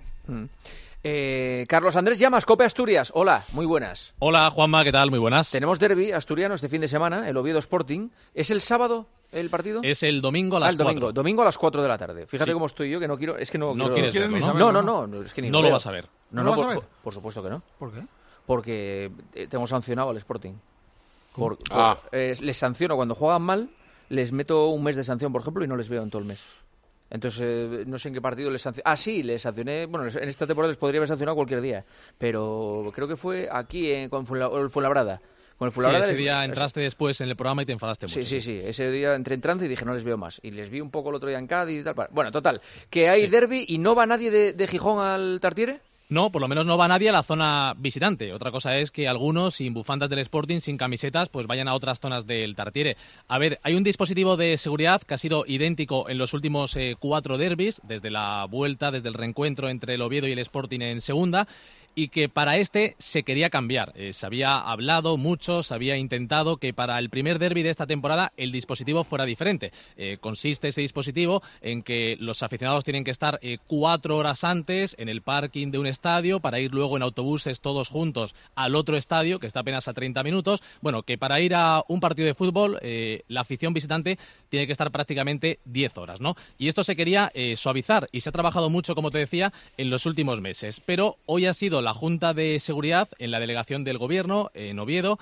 S3: Carlos Andrés Llamas, COPE Asturias. Hola, muy buenas.
S14: Hola, Juanma, ¿qué tal? Muy buenas.
S3: Tenemos derbi asturiano este fin de semana, el Oviedo Sporting. ¿Es el sábado el partido?
S14: Es el domingo a las 4.
S3: Domingo a las 4 de la tarde. Fíjate cómo estoy yo, que no quiero... Es que no
S14: quieres
S3: verlo,
S14: verlo,
S3: ¿no? Es que ni
S14: no lo vas a ver.
S3: No,
S14: ¿No lo vas a ver?
S3: Por supuesto que no.
S14: ¿Por qué?
S3: Porque tengo sancionado al Sporting.
S14: ¿Cómo?
S3: Les sanciono cuando juegan mal, les meto un mes de sanción, por ejemplo, y no les veo en todo el mes. Entonces, no sé en qué partido les sancioné. Sí, les sancioné. Bueno, en esta temporada les podría haber sancionado cualquier día. Pero creo que fue aquí con Fuenlabrada. Con el Fuenlabrada
S14: ese día entraste después en el programa y te enfadaste mucho.
S3: Sí. Ese día entré en trance y dije, no les veo más. Y les vi un poco el otro día en Cádiz y tal. Bueno, total. Que hay derbi y no va nadie de Gijón al Tartiere.
S14: No, por lo menos no va nadie a la zona visitante. Otra cosa es que algunos, sin bufandas del Sporting, sin camisetas, pues vayan a otras zonas del Tartiere. A ver, hay un dispositivo de seguridad que ha sido idéntico en los últimos 4 derbis, desde la vuelta, desde el reencuentro entre el Oviedo y el Sporting en segunda, y que para este se quería cambiar. Se había hablado mucho, se había intentado que para el primer derbi de esta temporada el dispositivo fuera diferente. Consiste ese dispositivo en que los aficionados tienen que estar 4 horas antes en el parking de un estadio para ir luego en autobuses todos juntos al otro estadio, que está apenas a 30 minutos. Bueno, que para ir a un partido de fútbol la afición visitante tiene que estar prácticamente 10 horas, ¿no? Y esto se quería suavizar y se ha trabajado mucho, como te decía, en los últimos meses. Pero hoy ha sido la Junta de Seguridad en la delegación del Gobierno en Oviedo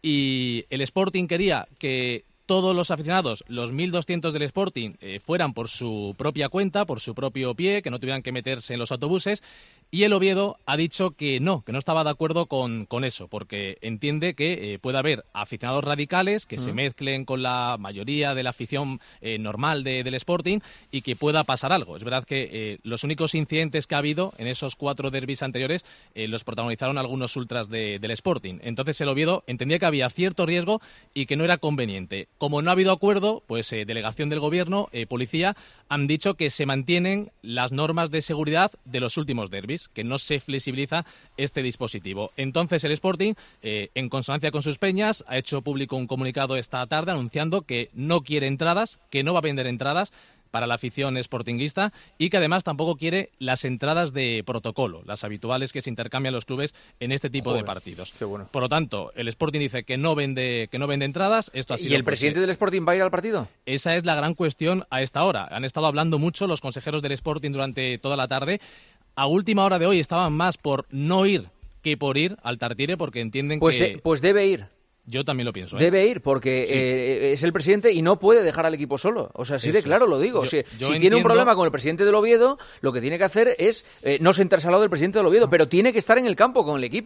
S14: y el Sporting quería que todos los aficionados, los 1.200 del Sporting, fueran por su propia cuenta, por su propio pie, que no tuvieran que meterse en los autobuses. Y el Oviedo ha dicho que no estaba de acuerdo con eso, porque entiende que puede haber aficionados radicales que se mezclen con la mayoría de la afición normal del Sporting y que pueda pasar algo. Es verdad que los únicos incidentes que ha habido en esos 4 derbis anteriores los protagonizaron algunos ultras del Sporting. Entonces el Oviedo entendía que había cierto riesgo y que no era conveniente. Como no ha habido acuerdo, pues delegación del Gobierno, policía, han dicho que se mantienen las normas de seguridad de los últimos derbis, que no se flexibiliza este dispositivo. Entonces el Sporting, en consonancia con sus peñas, ha hecho público un comunicado esta tarde anunciando que no quiere entradas, que no va a vender entradas para la afición sportinguista y que además tampoco quiere las entradas de protocolo, las habituales que se intercambian los clubes en este tipo de partidos.
S3: Qué bueno.
S14: Por lo tanto, el Sporting dice que no vende entradas. Esto ha sido,
S3: ¿Y el presidente del Sporting va a ir al partido?
S14: Esa es la gran cuestión a esta hora. Han estado hablando mucho los consejeros del Sporting durante toda la tarde. A última hora de hoy estaban más por no ir que por ir al Tartiere porque entienden que...
S3: Pues debe ir.
S14: Yo también lo pienso.
S3: Debe ir, porque es el presidente y no puede dejar al equipo solo. O sea, así de claro lo digo. Si tiene un problema con el presidente del Oviedo, lo que tiene que hacer es no sentarse al lado del presidente del Oviedo, pero tiene que estar en el campo con el equipo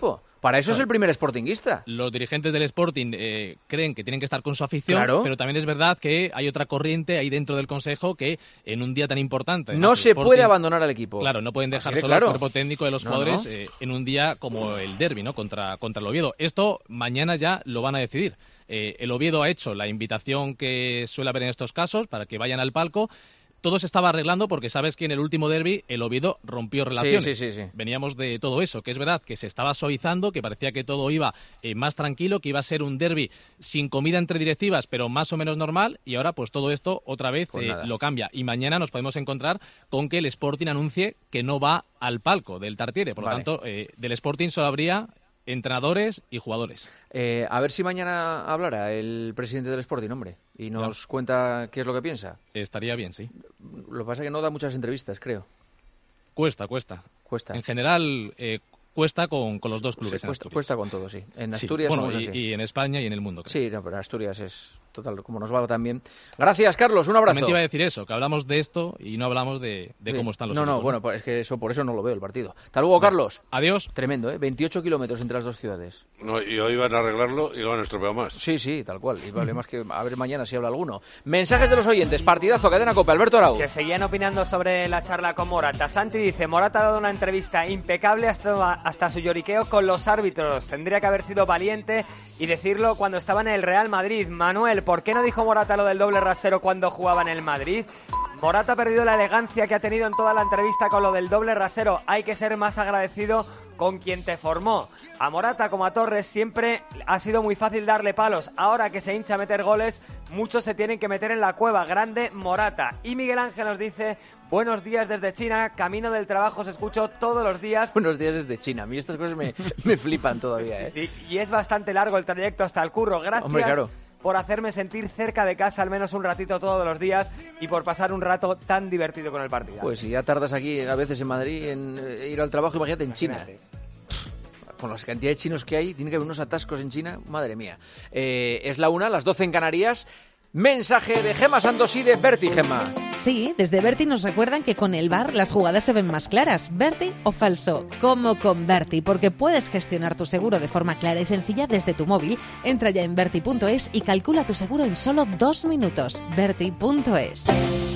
S3: Para eso es el primer sportinguista.
S14: Los dirigentes del Sporting creen que tienen que estar con su afición,
S3: Claro.
S14: pero también es verdad que hay otra corriente ahí dentro del Consejo que en un día tan importante...
S3: No
S14: además,
S3: se
S14: Sporting-
S3: puede abandonar al equipo.
S14: Claro, no pueden dejar
S3: Así de
S14: solo
S3: claro.
S14: al cuerpo técnico de los
S3: No,
S14: jugadores
S3: no.
S14: en un día como el derbi, ¿no? Contra el Oviedo. Esto mañana ya lo van a decidir. El Oviedo ha hecho la invitación que suele haber en estos casos para que vayan al palco. Todo se estaba arreglando porque sabes que en el último derbi el Oviedo rompió relaciones.
S3: Sí.
S14: Veníamos de todo eso, que es verdad que se estaba suavizando, que parecía que todo iba más tranquilo, que iba a ser un derbi sin comida entre directivas, pero más o menos normal, y ahora pues todo esto otra vez
S3: Pues nada.
S14: lo cambia. Y mañana nos podemos encontrar con que el Sporting anuncie que no va al palco del Tartiere. Por lo
S3: Vale.
S14: tanto, del Sporting solo habría entrenadores y jugadores.
S3: A ver si mañana hablará el presidente del Sporting, hombre, y nos cuenta qué es lo que piensa.
S14: Estaría bien, sí.
S3: Lo que pasa es que no da muchas entrevistas, creo.
S14: Cuesta. En general, cuesta con los dos clubes.
S3: Sí,
S14: en Asturias.
S3: cuesta con todo, sí. En
S14: Sí,
S3: Asturias
S14: bueno,
S3: somos así.
S14: y en España y en el mundo. Creo.
S3: Sí, no, pero Asturias es total, como nos va también. Gracias, Carlos, un abrazo.
S14: También te iba a decir eso, que hablamos de esto y no hablamos de cómo están los
S3: No,
S14: equipos.
S3: bueno, pues es que por eso no lo veo el partido. Hasta luego, Carlos.
S14: Adiós.
S3: Tremendo, ¿eh? 28 kilómetros entre las dos ciudades.
S11: No, y hoy van a arreglarlo y lo han estropeado más.
S3: Sí, tal cual. Y vale más que a ver mañana si habla alguno. Mensajes de los oyentes. Partidazo, cadena Cope. Alberto Arau.
S15: Que seguían opinando sobre la charla con Morata. Santi dice, Morata ha dado una entrevista impecable hasta su lloriqueo con los árbitros. Tendría que haber sido valiente y decirlo cuando estaba en el Real Madrid. Manuel, ¿por qué no dijo Morata lo del doble rasero cuando jugaba en el Madrid? Morata ha perdido la elegancia que ha tenido en toda la entrevista con lo del doble rasero. Hay que ser más agradecido con quien te formó. A Morata, como a Torres, siempre ha sido muy fácil darle palos. Ahora que se hincha a meter goles, muchos se tienen que meter en la cueva. Grande Morata. Y Miguel Ángel nos dice, buenos días desde China, camino del trabajo os escucho todos los días.
S3: Buenos días desde China. A mí estas cosas me flipan todavía, ¿eh?
S15: Sí, y es bastante largo el trayecto hasta el curro. Gracias.
S3: Hombre, claro.
S15: Por hacerme sentir cerca de casa al menos un ratito todos los días y por pasar un rato tan divertido con el partido.
S3: Pues si ya tardas aquí a veces en Madrid en ir al trabajo, imagínate en China. Con las cantidades de chinos que hay, tiene que haber unos atascos en China, madre mía. Es la 1, las 12 en Canarias. Mensaje de Gemma Santos y de Berti, Gemma.
S16: Sí, desde Berti nos recuerdan que con el VAR las jugadas se ven más claras. ¿Berti o falso? Como con Berti, porque puedes gestionar tu seguro de forma clara y sencilla desde tu móvil. Entra ya en berti.es y calcula tu seguro en solo 2 minutos. Berti.es.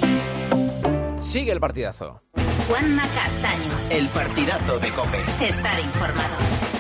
S3: Sigue el partidazo.
S1: Juanma Castaño.
S2: El partidazo de COPE.
S1: Estar informado.